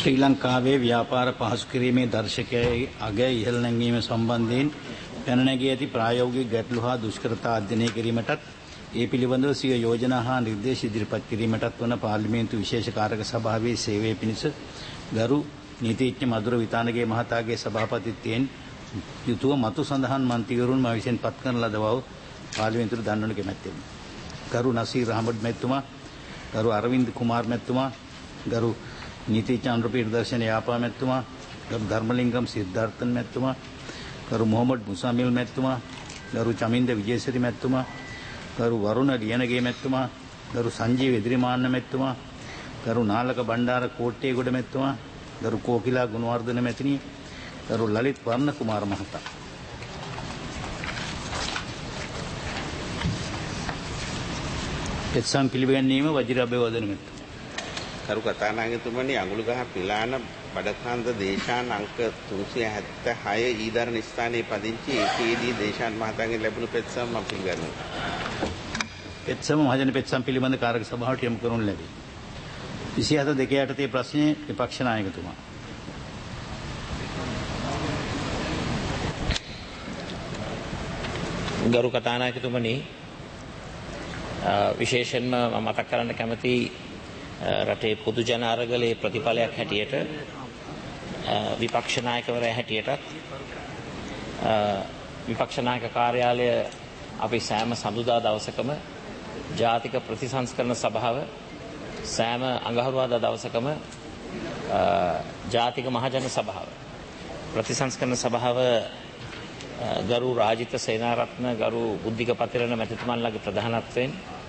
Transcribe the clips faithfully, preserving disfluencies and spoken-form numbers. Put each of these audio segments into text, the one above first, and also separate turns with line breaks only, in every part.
ශ්‍රී ලංකාවේ ව්‍යාපාර පහසු කිරීමේ දර්ශකයේ අග ඉහළ නැංවීම සම්බන්ධයෙන් පැන නැගී ඇති ප්‍රායෝගික ගැටලු හා දුෂ්කරතා අධ්‍යයනය කිරීමටත් ඒ පිළිබඳව සිය යෝජනා හා නිර්දේශ ඉදිරිපත් කිරීමටත් වන පාර්ලිමේන්තු විශේෂ කාරක සභාවේ සේවය පිණිස ගරු නීතිඥ මధుර විතානගේ මහතාගේ සභාපතිත්වයෙන් යුතුව මතු සඳහන් මන්ත්‍රීවරුන් මා විසින් පත් කරන ලද බව පාර්ලිමේන්තුවට දන්වනු කැමැත්තෙමි. ගරු නසීර් අහමඩ් මැතිතුමා, ගරු අරවින්ද කුමාර් මැතිතුමා, ගරු නීතිඥ අනුරපීර දර්ශන යාපා මැතිතුමා, ගරු ධර්මලිංගම් සිද්ධාර්ථන් මැතිතුමා, ගරු මොහමඩ් මුසාමිල් මැතිතුමා, ගරු චමින්ද විජේසිරි මැතිතුමා, ගරු වරුණ ලියනගේ මැතිතුමා, ගරු සංජීව එදිරිමාන්න මැතිතුමා, ගරු නාලක බණ්ඩාර කෝට්ටේගොඩ මැතිතුමා, ගරු කෝකිලා ගුණවර්ධන මැතිණිය, ගරු ලලිත් වර්ණ කුමාර මහතා. එත්සම් පිළිගැනීම වජිර අබේවර්ධන මැතිතුමා.
කරු කතානායකතුමනි, අඟුලගහ පිලාන බඩකන්ද දේශාන් අංක තුන්සිය හැත්තෑ හය ඊදරණ ස්ථානයේ පදිංචි ඒකේදී දේශාන් මහතාගෙන් ලැබුණු පෙත්සම මම පිළිගන්නවා.
පෙත්සම මහජන පෙත්සම් පිළිබඳ කාරක සභාවට යොමු කරනු ලැබේ. විසිහත දෙක යටතේ ප්‍රශ්නයේ විපක්ෂ නායකතුමා.
ගරු කතානායකතුමනි, විශේෂයෙන්ම මම මතක් කරන්න කැමති රටේ පොදු ජන අරගලයේ ප්‍රතිඵලයක් හැටියට විපක්ෂ නායකවරයා හැටියටත් විපක්ෂ නායක කාර්යාලය අපි සෑම සඳුදා දවසකම ජාතික ප්‍රතිසංස්කරණ සභාව, සෑම අඟහරුවාදා දවසකම ජාතික මහජන සභාව, ප්‍රතිසංස්කරණ සභාව ගරු රාජිත සේනාරත්න, ගරු බුද්ධික පතිරණ මැතිතුමන්ලගේ ප්‍රධානත්වයෙන්,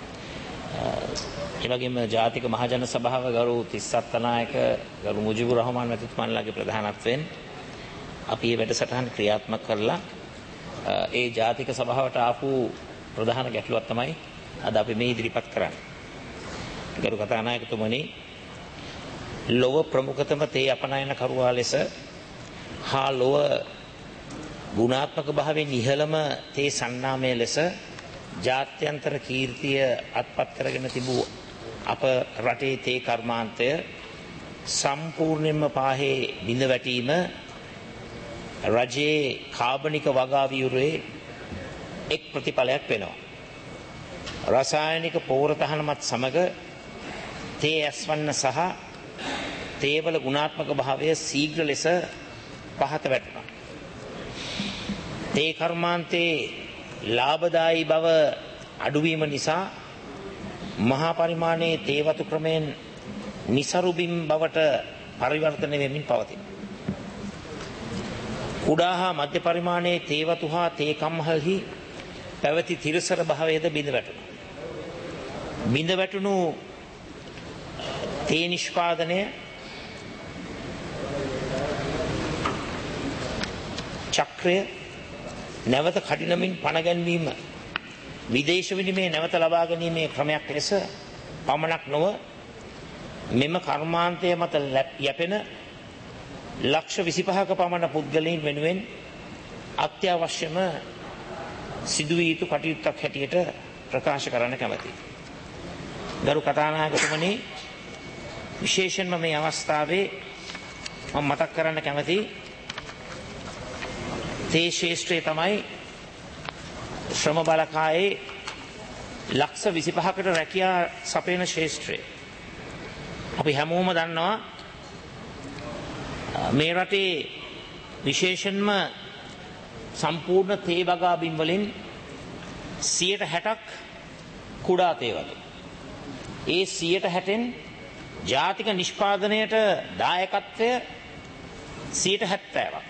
එවැගේම ජාතික මහජන සභාව ගරු තිස්සත් නායක, ගරු මුජිබුර් රහමාන් මැතිතුමන්ලගේ ප්‍රධානත්වයෙන් අපි මේ වැඩසටහන ක්‍රියාත්මක කරලා ඒ ජාතික සභාවට ආපු ප්‍රධාන ගැටලුවක් තමයි අද අපි මේ ඉදිරිපත් කරන්නේ. ගරු කතානායකතුමනි, ලොව ප්‍රමුඛතම තේ අපනයන කරුවා ලෙස හා ලොව ගුණාත්මක භාවයෙන් ඉහළම තේ සන්නාමය ලෙස ජාත්‍යන්තර කීර්තිය අත්පත් කරගෙන තිබූ අප රටේ තේ කර්මාන්තය සම්පූර්ණයෙන්ම පාහේ බිඳ වැටීම රජයේ කාබනික වගා වියුරේ එක් ප්‍රතිඵලයක් වෙනවා. රසායනික පෝර තහනමත් සමග තේ ඇස්වන්න සහ තේවල ගුණාත්මක භාවය ශීඝ්‍ර ලෙස පහත වැටුණා. තේ කර්මාන්තයේ ලාභදායී බව අඩුවීම නිසා මහා පරිමාණයේ තේ වතු ක්‍රමයෙන් නිසරුබිම් බවට පරිවර්තනය වෙමින් පවතිනවා. කුඩා හා මධ්‍ය පරිමාණයේ තේ වතු හා තේ කම්හල්හි පැවති තිරසර භාවයද බිඳ වැටුණා. බිඳ වැටුණු තේ නිෂ්පාදනය චක්‍රය නැවත කඩිනමින් පණ ගැන්වීම විදේශ විනිමය නැවත ලබා ගැනීමේ ක්‍රමයක් ලෙස පමණක් නොව මෙම කර්මාන්තය මත යැපෙන ලක්ෂ විසිපහක පමණ පුද්ගලයන් වෙනුවෙන් අත්‍යවශ්‍යම සිදුවිය යුතු කටයුත්තක් හැටියට ප්‍රකාශ කරන්න කැමැතියි. ගරු කතානායකතුමනි, විශේෂයෙන්ම මේ අවස්ථාවේ මම මතක් කරන්න කැමැති තේ ශේෂ්ත්‍රය තමයි ශ්‍රම බලකායේ ලක්ෂ විසිපහකට රැකියා සපයන ශේෂ්ත්‍රය. අපි හැමෝම දන්නවා මේ රටේ විශේෂයෙන්ම සම්පූර්ණ තේ වගා බිම් වලින් සියයට හැටක් කුඩා තේ වගේ. ඒ සියයට හැටෙන් ජාතික නිෂ්පාදනයට දායකත්වය සියයට හැත්තෑවක්.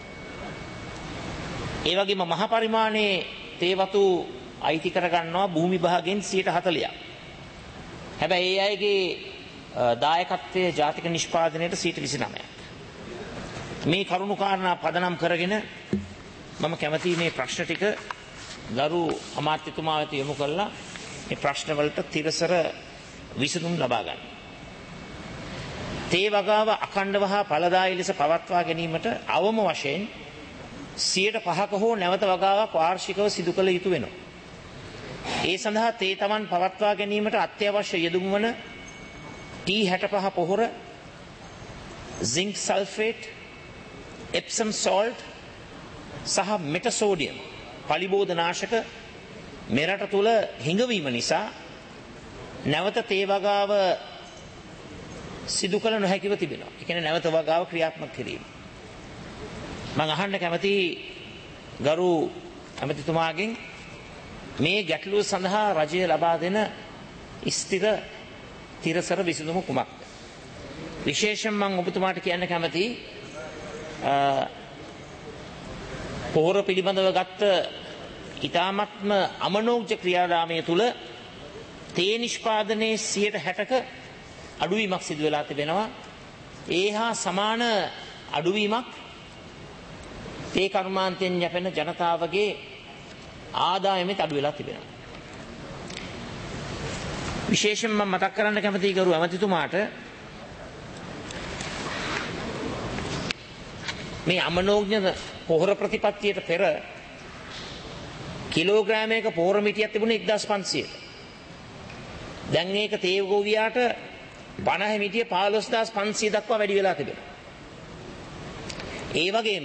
ඒ වගේම මහ පරිමාණයේ තේ වතු අයිති කරගන්නවා භූමි භාගයෙන් සියයට හතළිහක්. හැබැයි ඒ අයගේ දායකත්වයේ ජාතික නිෂ්පාදනයට සියයට විසිනවයක්. මේ කරුණු කාරණා පදනම් කරගෙන මම කැමතියි මේ ප්‍රශ්න ටික ගරු අමාත්‍යතුමා වෙත යොමු කළා මේ ප්‍රශ්න වලට තිරසර විසඳුම් ලබා ගන්න. තේ වගාව අඛණ්ඩව හා ඵලදායී ලෙස පවත්වා ගැනීමට අවම වශයෙන් සියයට පහක හෝ නැවත වගාවක් වාර්ෂිකව සිදු කළ යුතු වෙනවා. ඒ සඳහා තේ තමන් පවත්වා ගැනීමට අත්‍යවශ්‍ය යෙදුම් වන ටී හැට පහ පොහොර zinc sulfate, Epsom salt සහ මෙටසෝඩියම් පලිබෝධනාශක මෙරට තුල හිඟවීම නිසා නැවත තේ වගාව සිදු කළ නොහැකිව තිබෙනවා. ඒ කියන්නේ නැවත වගාව ක්‍රියාත්මක කිරීම. මම අහන්න කැමති ගරු ඇමතිතුමාගෙන් මේ ගැටලුව සඳහා රජය ලබා දෙන ස්ථිර තිරසර විසඳුම කුමක්ද? විශේෂයෙන් මම ඔබතුමාට කියන්න කැමති පොහොර පිළිබඳව ගත්ත ඊ타මත්ම අමනෝක්ජ ක්‍රියාදාමය තුල තේ නිෂ්පාදනයේ සියයට හැටක අඩුවීමක් සිදු වෙලා තිබෙනවා. ඒ හා සමාන අඩුවීමක් තේ කර්මාන්තයෙන් යැපෙන ජනතාවගේ ආදායමෙත් අඩු වෙලා තිබෙනවා. විශේෂයෙන් මම මතක් කරන්න කැමතියි ගරු ඇමතිතුමාට මේ අමනෝඥ පොහොර ප්‍රතිපත්තියට පෙර කිලෝග්‍රෑමයක පොහොර මිටියක් තිබුණේ එක්දාස් පන්සියයට. දැන් ඒක තේ ගොවියාට පනහ මිටිය පහළොස්දාස් පන්සිය දක්වා වැඩි වෙලා තිබෙනවා. ඒ වගේම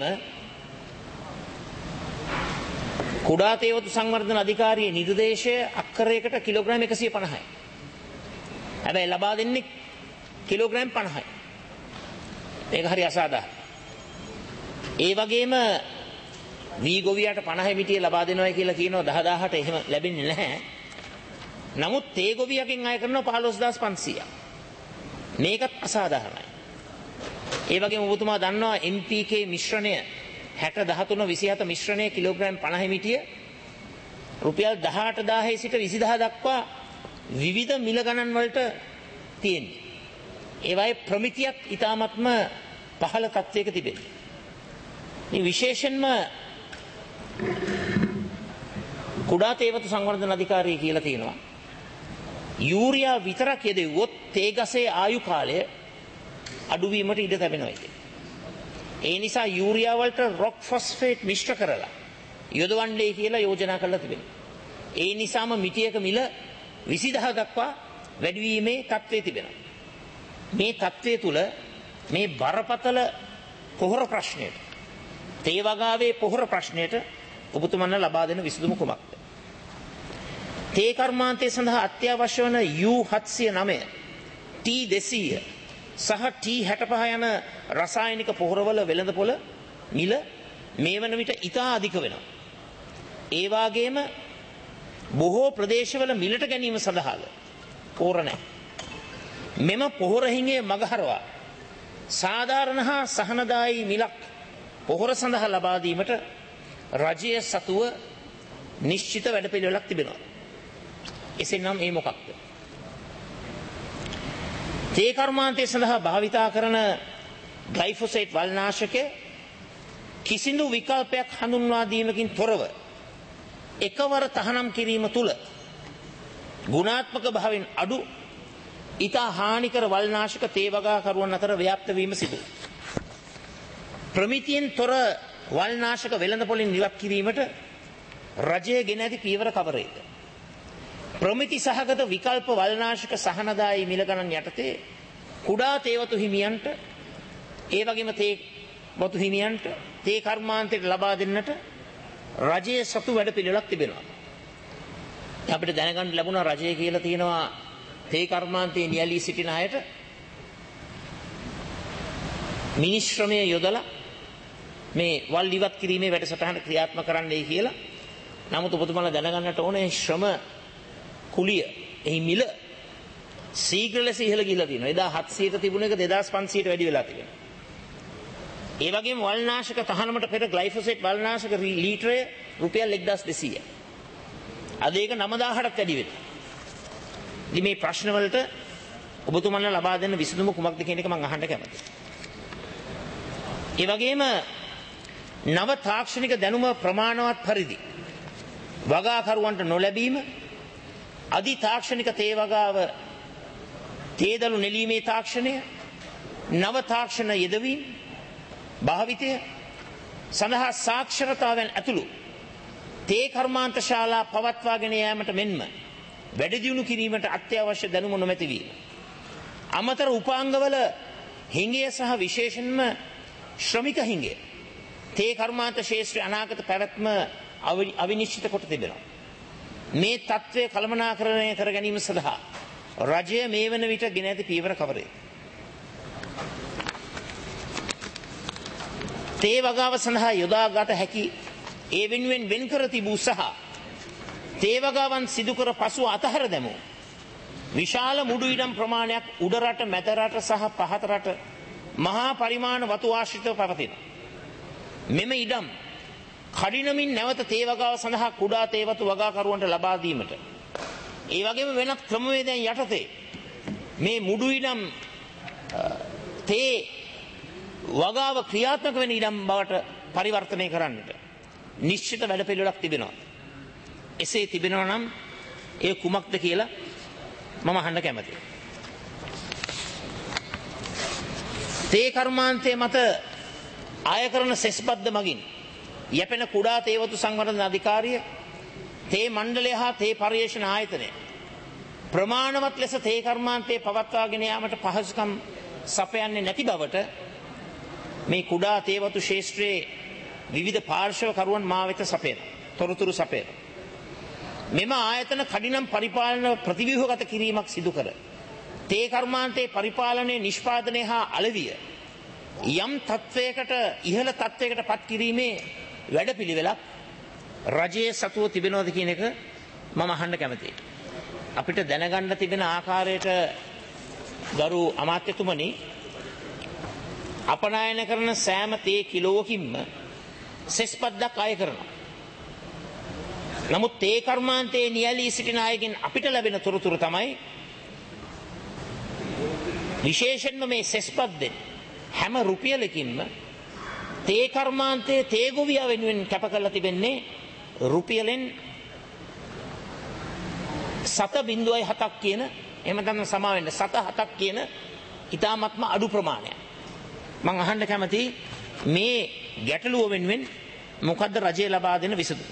කුඩා තේවතු සංවර්ධන අධිකාරියේ නිර්දේශය අක්කරයකට කිලෝග්‍රෑම් එකසිය පනහයි. හැබැයි ලබා දෙන්නේ කිලෝග්‍රෑම් පනහයි. ඒක හරි අසාධාරණයි. ඒ වගේම වී ගොවියාට පනහ මිටිය ලබා දෙනවා කියලා කියනවා දහදාහට එහෙම ලැබෙන්නේ නැහැ. නමුත් තේ ගොවියකින් අය කරනවා පහළොස්දාස් පන්සියයක්. මේකත් අසාධාරණයි. ඒ වගේම ඔබතුමා දන්නවා එම් පී කේ මිශ්‍රණය හැට දහතුන විසිහත මිශ්‍රණය කිලෝග්‍රෑම් පනහ මිටිය රුපියල් දහඅට දාහේ සිට විසිදහ දක්වා විවිධ මිල ගණන් වලට තියෙනවා. ඒවායේ ප්‍රමිතියක් ඊටාත්ම පහළ තත්වයක තිබෙනවා. මේ විශේෂයෙන්ම කුඩා තේවතු සංවර්ධන අධිකාරිය කියලා තියෙනවා යූරියා විතරක් යෙදුවොත් තේ ගසේ ආයු කාලය අඩුවීමට ඉඩ ලැබෙනවා කියන්නේ. ඒ නිසා යූරියා වලට රොක් ෆොස්ෆේට් මිශ්‍ර කරලා යොදවන්නේ කියලා යෝජනා කරලා තිබෙනවා. ඒ නිසාම මිටියක මිල විසිදහ දක්වා වැඩි වීමේ තත්ත්වයේ තිබෙනවා. මේ තත්ත්වයේ තුල මේ බරපතල පොහොර ප්‍රශ්නයට තේ වගාවේ පොහොර ප්‍රශ්නයට ඔබතුමන්ලා ලබා දෙන විසඳුම කුමක්ද? තේ කර්මාන්තය සඳහා අත්‍යවශ්‍ය වන යූ හත්සිය නවය, ටී දෙසීය සහ ටී හැටපහ යන රසායනික පොහොරවල වෙළඳපොළ මිල මේ වන විට ඉතා අධික වෙනවා. ඒ වගේම බොහෝ ප්‍රදේශවල මිලට ගැනීම සඳහාද පොහොර නැහැ. මෙම පොහොර හිඟේ මගහරවා සාධාරණ හා සහනදායී මිලක් පොහොර සඳහා ලබා දීමට රජය සතුව නිශ්චිත වැඩපිළිවෙලක් තිබෙනවා. එසේනම් ඒ මොකක්ද? තේ කර්මාන්තය සඳහා භාවිතා කරන ග්ලයිෆොසේට් වල්නාශකය කිසිදු විකල්පයක් හඳුන්වා දීමකින් තොරව එකවර තහනම් කිරීම තුළ ගුණාත්මක භාවයෙන් අඩු ඉතා හානිකර වල්නාශක තේ වගාකරුවන් අතර ව්‍යාප්ත වීම සිදු. ප්‍රමිතියෙන් තොර වල්නාශක වෙළඳපොළින් ඉවත් කිරීමට රජය ගෙන ඇති පියවර කවරේද? ප්‍රමිති සහගත විකල්ප වල්නාශක සහනදායී මිල ගණන් යටතේ කුඩා තේවතු හිමියන්ට ඒ වගේම තේ වතු හිමියන්ට තේ කර්මාන්තයට ලබා දෙන්නට රජයේ සතු වැඩ පිළිවෙලක් තිබෙනවා. අපිට දැනගන්න ලැබුණා රජය කියලා තියෙනවා තේ කර්මාන්තයේ නියැලී සිටින අයට මිනිශ්‍රමය යොදලා මේ වල් ඉවත් කිරීමේ වැඩසටහන ක්‍රියාත්මක කරන්නයි කියලා. නමුත් ඔබතුමාලා දැනගන්නට ඕනේ ශ්‍රම කුලිය එහි මිල ශීඝ්‍ර ලෙස ඉහළ ගිහිලා තියෙනවා. එදා හත්සියයට තිබුණ එක දෙදාස් පන්සියයට වැඩි වෙලා තිබෙනවා. ඒ වගේම වල්නාශක තහනමට පෙර ග්ලයිෆොසේට් වල්නාශක ලීටරය රුපියල් එක්දාස් දෙසීය. අද ඒක නවදාහටත් වැඩි වෙනවා. ඉතින් මේ ප්‍රශ්න වලට ඔබතුමාලා ලබා දෙන්න විසඳුම කුමක්ද කියන එක මම අහන්න කැමතියි. ඒ වගේම නව තාක්ෂණික දැනුම ප්‍රමාණවත් පරිදි වගාකරුවන්ට නොලැබීම, අධි තාක්ෂණික තේ වගාව, තේදළු නෙලීමේ තාක්ෂණය, නව තාක්ෂණ යෙදවීම, භාවිතය සඳහා සාක්ෂරතාවෙන් ඇතුළු තේ කර්මාන්ත ශාලා පවත්වාගෙන යාමට මෙන්ම වැඩි දියුණු කිරීමට අත්‍යවශ්‍ය දැනුම නොමැති වීම, අමතර උපාංගවල හිඟය සහ විශේෂයෙන්ම ශ්‍රමික හිඟය තේ කර්මාන්ත ශේෂ්ත්‍රයේ අනාගත පැවැත්ම අවිනිශ්චිත කොට තිබෙනවා. මේ තත්ත්වය කළමනාකරණය කර ගැනීම සඳහා රජය මේ වන විට ගෙන ඇති පියවර කවරේ? තේ වගාව සඳහා යොදාගත හැකි ඒ වෙනුවෙන් වෙන් කර තිබූ සහ තේ වගාවන් සිදු කර පසුව අතහැර දැමූ විශාල මුඩු ඉඩම් ප්‍රමාණයක් උඩ රට, මැද රට සහ පහත රට මහා පරිමාණ වතු ආශ්‍රිතව පවතිනවා. මෙම ඉඩම් කඩිනමින් නැවත තේ වගාව සඳහා කුඩා තේ වතු වගාකරුවන්ට ලබා දීමට, ඒ වගේම වෙනත් ක්‍රමවේදයන් යටතේ මේ මුඩු ඉඩම් තේ වගාව ක්‍රියාත්මක වෙන ඉඩම් බවට පරිවර්තනය කරන්නට නිශ්චිත වැඩපිළිවෙලක් තිබෙනවා. එසේ තිබෙනවා නම් ඒ කුමක්ද කියලා මම අහන්න කැමතියි. තේ කර්මාන්තයේ මත ආය කරන සෙස් බද්ද මගින් යැපෙන කුඩා තේවතු සංවර්ධන අධිකාරිය, තේ මණ්ඩලය හා තේ පර්යේෂණ ආයතනය ප්‍රමාණවත් ලෙස තේ කර්මාන්තයේ පවත්වාගෙන යාමට පහසුකම් සපයන්නේ නැති බවට මේ කුඩා තේවතු ශේෂ්ත්‍රයේ විවිධ පාර්ශව කරුවන් මා වෙත සපයන තොරතුරු සපයන. මෙම ආයතන කඩිනම් පරිපාලන ප්‍රතිව්‍යුහගත කිරීමක් සිදු කර තේ කර්මාන්තයේ පරිපාලනයේ නිෂ්පාදනය හා අලෙවිය යම් තත්වයකට ඉහළ තත්වයකට පත් කිරීමේ වැඩපිළිවෙලක් රජයේ සතුව තිබෙනවද කියන එක මම අහන්න කැමතියි. අපිට දැනගන්න තිබෙන ආකාරයට ගරු අමාත්‍යතුමනි, අපනයන කරන සෑම තේ කිලෝකින්ම සෙස් බද්දක් අය කරනවා. නමුත් තේ කර්මාන්තයේ නියැලී සිටින අයගෙන් අපිට ලැබෙන තොරතුරු තමයි විශේෂයෙන්ම මේ සෙස් බද්දෙන් හැම රුපියලකින්ම තේ කර්මාන්තයේ තේ ගොවියා වෙනුවෙන් කැප කරලා තිබෙන්නේ රුපියලෙන් සත බිංදුවයි හතක් කියන, එහෙම නැත්නම් සමා වෙන්න සත හතක් කියන ඊටාත්ම අඩු ප්‍රමාණයක්. මම අහන්න කැමතියි මේ ගැටලුව වෙනුවෙන් මොකද්ද රජය ලබා දෙන විසඳුම?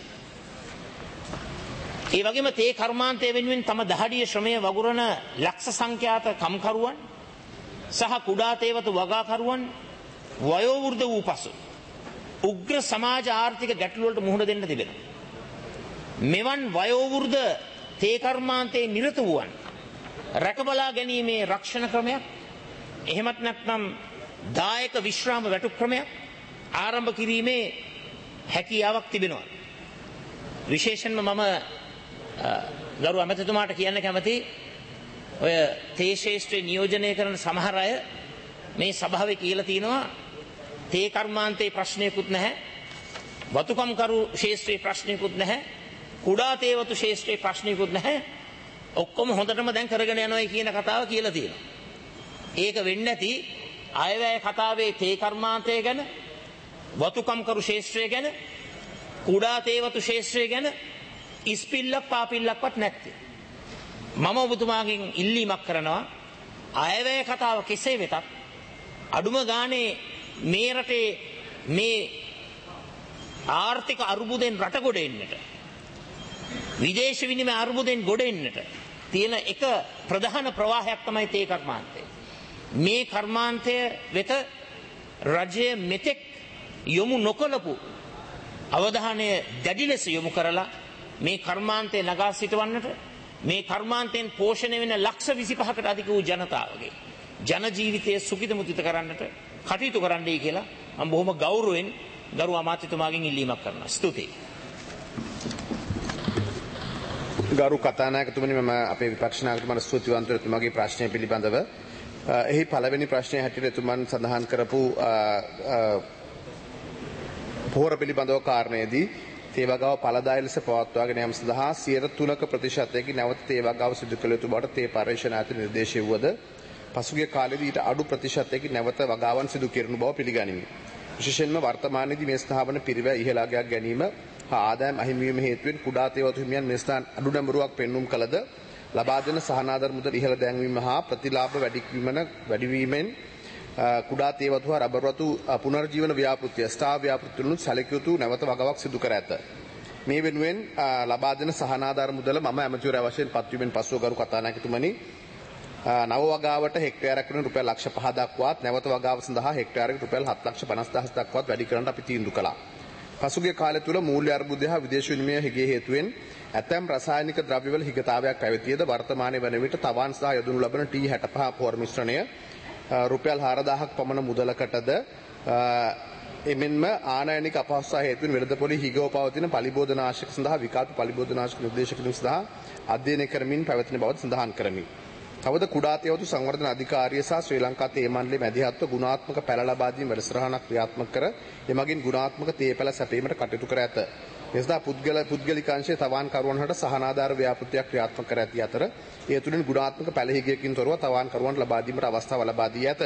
ඒ වගේම තේ කර්මාන්තය වෙනුවෙන් තම දහඩිය ශ්‍රමය වගුරන ලක්ෂ සංඛ්‍යාත කම්කරුවන් සහ කුඩා තේවතු වගාකරුවන් වයෝවෘද්ධ වූ පසු උග්‍ර සමාජ ආර්ථික ගැටලු වලට මුහුණ දෙන්න තිබෙනවා. මෙවන් වයෝවෘද්ධ තේ කර්මාන්තයේ නිරත වූවන් රැකබලා ගැනීමේ රක්ෂණ ක්‍රමයක්, එහෙමත් නැත්නම් දායක විශ්‍රාම වැටු ක්‍රමයක් ආරම්භ කිරීමේ හැකියාවක් තිබෙනවා. විශේෂයෙන්ම මම ගරු අමතතුමාට කියන්න කැමති, ඔය තේ ශේෂ්ත්‍රයේ නියෝජනය කරන සමහර අය මේ සභාවේ කියලා තියෙනවා තේ කර්මාන්තයේ ප්‍රශ්නයකුත් නැහැ, වතුකම්කරු ශේෂ්ත්‍රයේ ප්‍රශ්නයකුත් නැහැ, කුඩා තේවතු ශේෂ්ත්‍රයේ ප්‍රශ්නයකුත් නැහැ, ඔක්කොම හොඳටම දැන් කරගෙන යනවා කියන කතාව කියලා තියෙනවා. ඒක වෙන්නේ නැති අයවැය කතාවේ තේ කර්මාන්තය ගැන, වතුකම්කරු ශේෂ්ත්‍රය ගැන, කුඩා තේවතු ශේෂ්ත්‍රය ගැන ඉස්පිල්ලක් පාපිල්ලක්වත් නැත්තේ. මම ඔබතුමාගෙන් ඉල්ලීමක් කරනවා, අයවැය කතාව කෙසේ වෙතත් අඩුම ගානේ මේ රටේ මේ ආර්ථික අර්බුදෙන් රට ගොඩ එන්නට, විදේශ විනිමය අර්බුදෙන් ගොඩ එන්නට තියෙන එක ප්‍රධාන ප්‍රවාහයක් තමයි තේ කර්මාන්තය. මේ කර්මාන්තය වෙත රජය මෙතෙක් යොමු නොකළපු අවධානය දැඩි ලෙස යොමු කරලා මේ කර්මාන්තය නගා සිටවන්නට, මේ කර්මාන්තයෙන් පෝෂණය වෙන ලක්ෂ විසිපහකට අධික වූ ජනතාවගේ ජන ජීවිතය සුඛිත මුදිත කරන්නට කටයුතු කරන්නයි කියලා මම බොහොම ගෞරවයෙන් ගරු අමාත්‍යතුමාගෙන් ඉල්ලීමක් කරනවා. ස්තුතියි.
ගරු කතානායකතුමනි, මම අපේ විපක්ෂ නායකතුමාට ස්තුතිවන්ත වෙනවා එතුමාගේ ප්‍රශ්නය පිළිබඳව. එහි පළවෙනි ප්‍රශ්නය හැටියට එතුමන් සඳහන් කරපු පොහොර පිළිබඳව කාරණයේදී තේ වගාව ඵලදායී ලෙස පවත්වාගෙන යාම සඳහා සියයට තුනක ප්‍රතිශතයකින් නැවත තේ වගාව සිදු කළ යුතු බවට තේ පර්යේෂණ ආයතන නිර්දේශය වුවද පසුගිය කාලයේදී ඊට අඩු ප්‍රතිශතයකින් නැවත වගාවන් සිදු කෙරෙනු බව පිළිගනිමි. විශේෂයෙන්ම වර්තමානයේදී මේ ස්ථාපන පිරිවැය ඉහළාගයක් ගැනීම හා ආදායම් අහිමිවීම හේතුවෙන් කුඩා තේවතු හිමියන් මේ ස්ථාන අඩු නැඹුරුවක් පෙන්눔 කළද ලබා දෙන සහනාධාර මුදල් ඉහළ දැන්වීම හා ප්‍රතිලාභ වැඩිවීමෙන් කුඩා තේවතු හා රබර් වතු පුනර්ජීවන ව්‍යාපෘතිය ස්ථා ව්‍යාපෘතිවලුත් සැලකිය යුතු නැවත වගාවක් සිදු කර ඇත. මේ වෙනුවෙන් ලබා දෙන සහනාධාර මුදල මම ඇමතිවරයා වශයෙන් පත්වීමෙන් පසුව ගරු කතානායකතුමනි නව වගාවට හෙක්ටයාරයක් වෙන රුපියල් ලක්ෂ පහ දක්වාත් නැවත වගාව සඳහා හෙක්ටයාරයකට රුපියල් හත් ලක්ෂ පනස් දහස් දක්වාත් වැඩි කරන්න අපි තීන්දුව කළා. පසුගිය කාලය තුල මූල්‍ය අර්බුදය හා විදේශ විනිමය හිගේ හේතුවෙන් ඇතැම් රසායනික ද්‍රව්‍යවල හිගතාවයක් පැවතියද වර්තමානයේ වන විට තවන් සහ යොදනු ලබන ටී හැටපහ පොහොර මිශ්‍රණය රුපියල් හාරදාහක් පමණ මුදලකටද එමෙන්ම ආනයනික අපහසුතාව හේතුවෙන් වෙළඳපොලේ හිගව පවතින පලිබෝධනාශක සඳහා විකල්ප පලිබෝධනාශක නිර්දේශකතුන් සඳහා අධ්‍යයනය කරමින් පැවැත්වෙන බව සඳහන් කරමි. තවද කුඩා තේවතු සංවර්ධන අධිකාරිය සහ ශ්‍රී ලංකා තේ මණ්ඩලයේ මැදිහත්ව ගුණාත්මක පැළ ලබා දීම වැඩසටහනක් ක්‍රියාත්මක කර එමගින් ගුණාත්මක තේ පැළ සැපීමට කටයුතු කර ඇත. මේ සඳහා පුද්ගල පුද්ගලික අංශයේ තවාන් කරුවන් හට සහනාධාර ව්‍යාපෘතියක් ක්‍රියාත්මක කර ඇති අතර ඒ තුළින් ගුණාත්මක පැළ හිගයකින් තොරව තවාන් කරුවන්ට ලබා දීමට අවස්ථාව ලබා දී ඇත.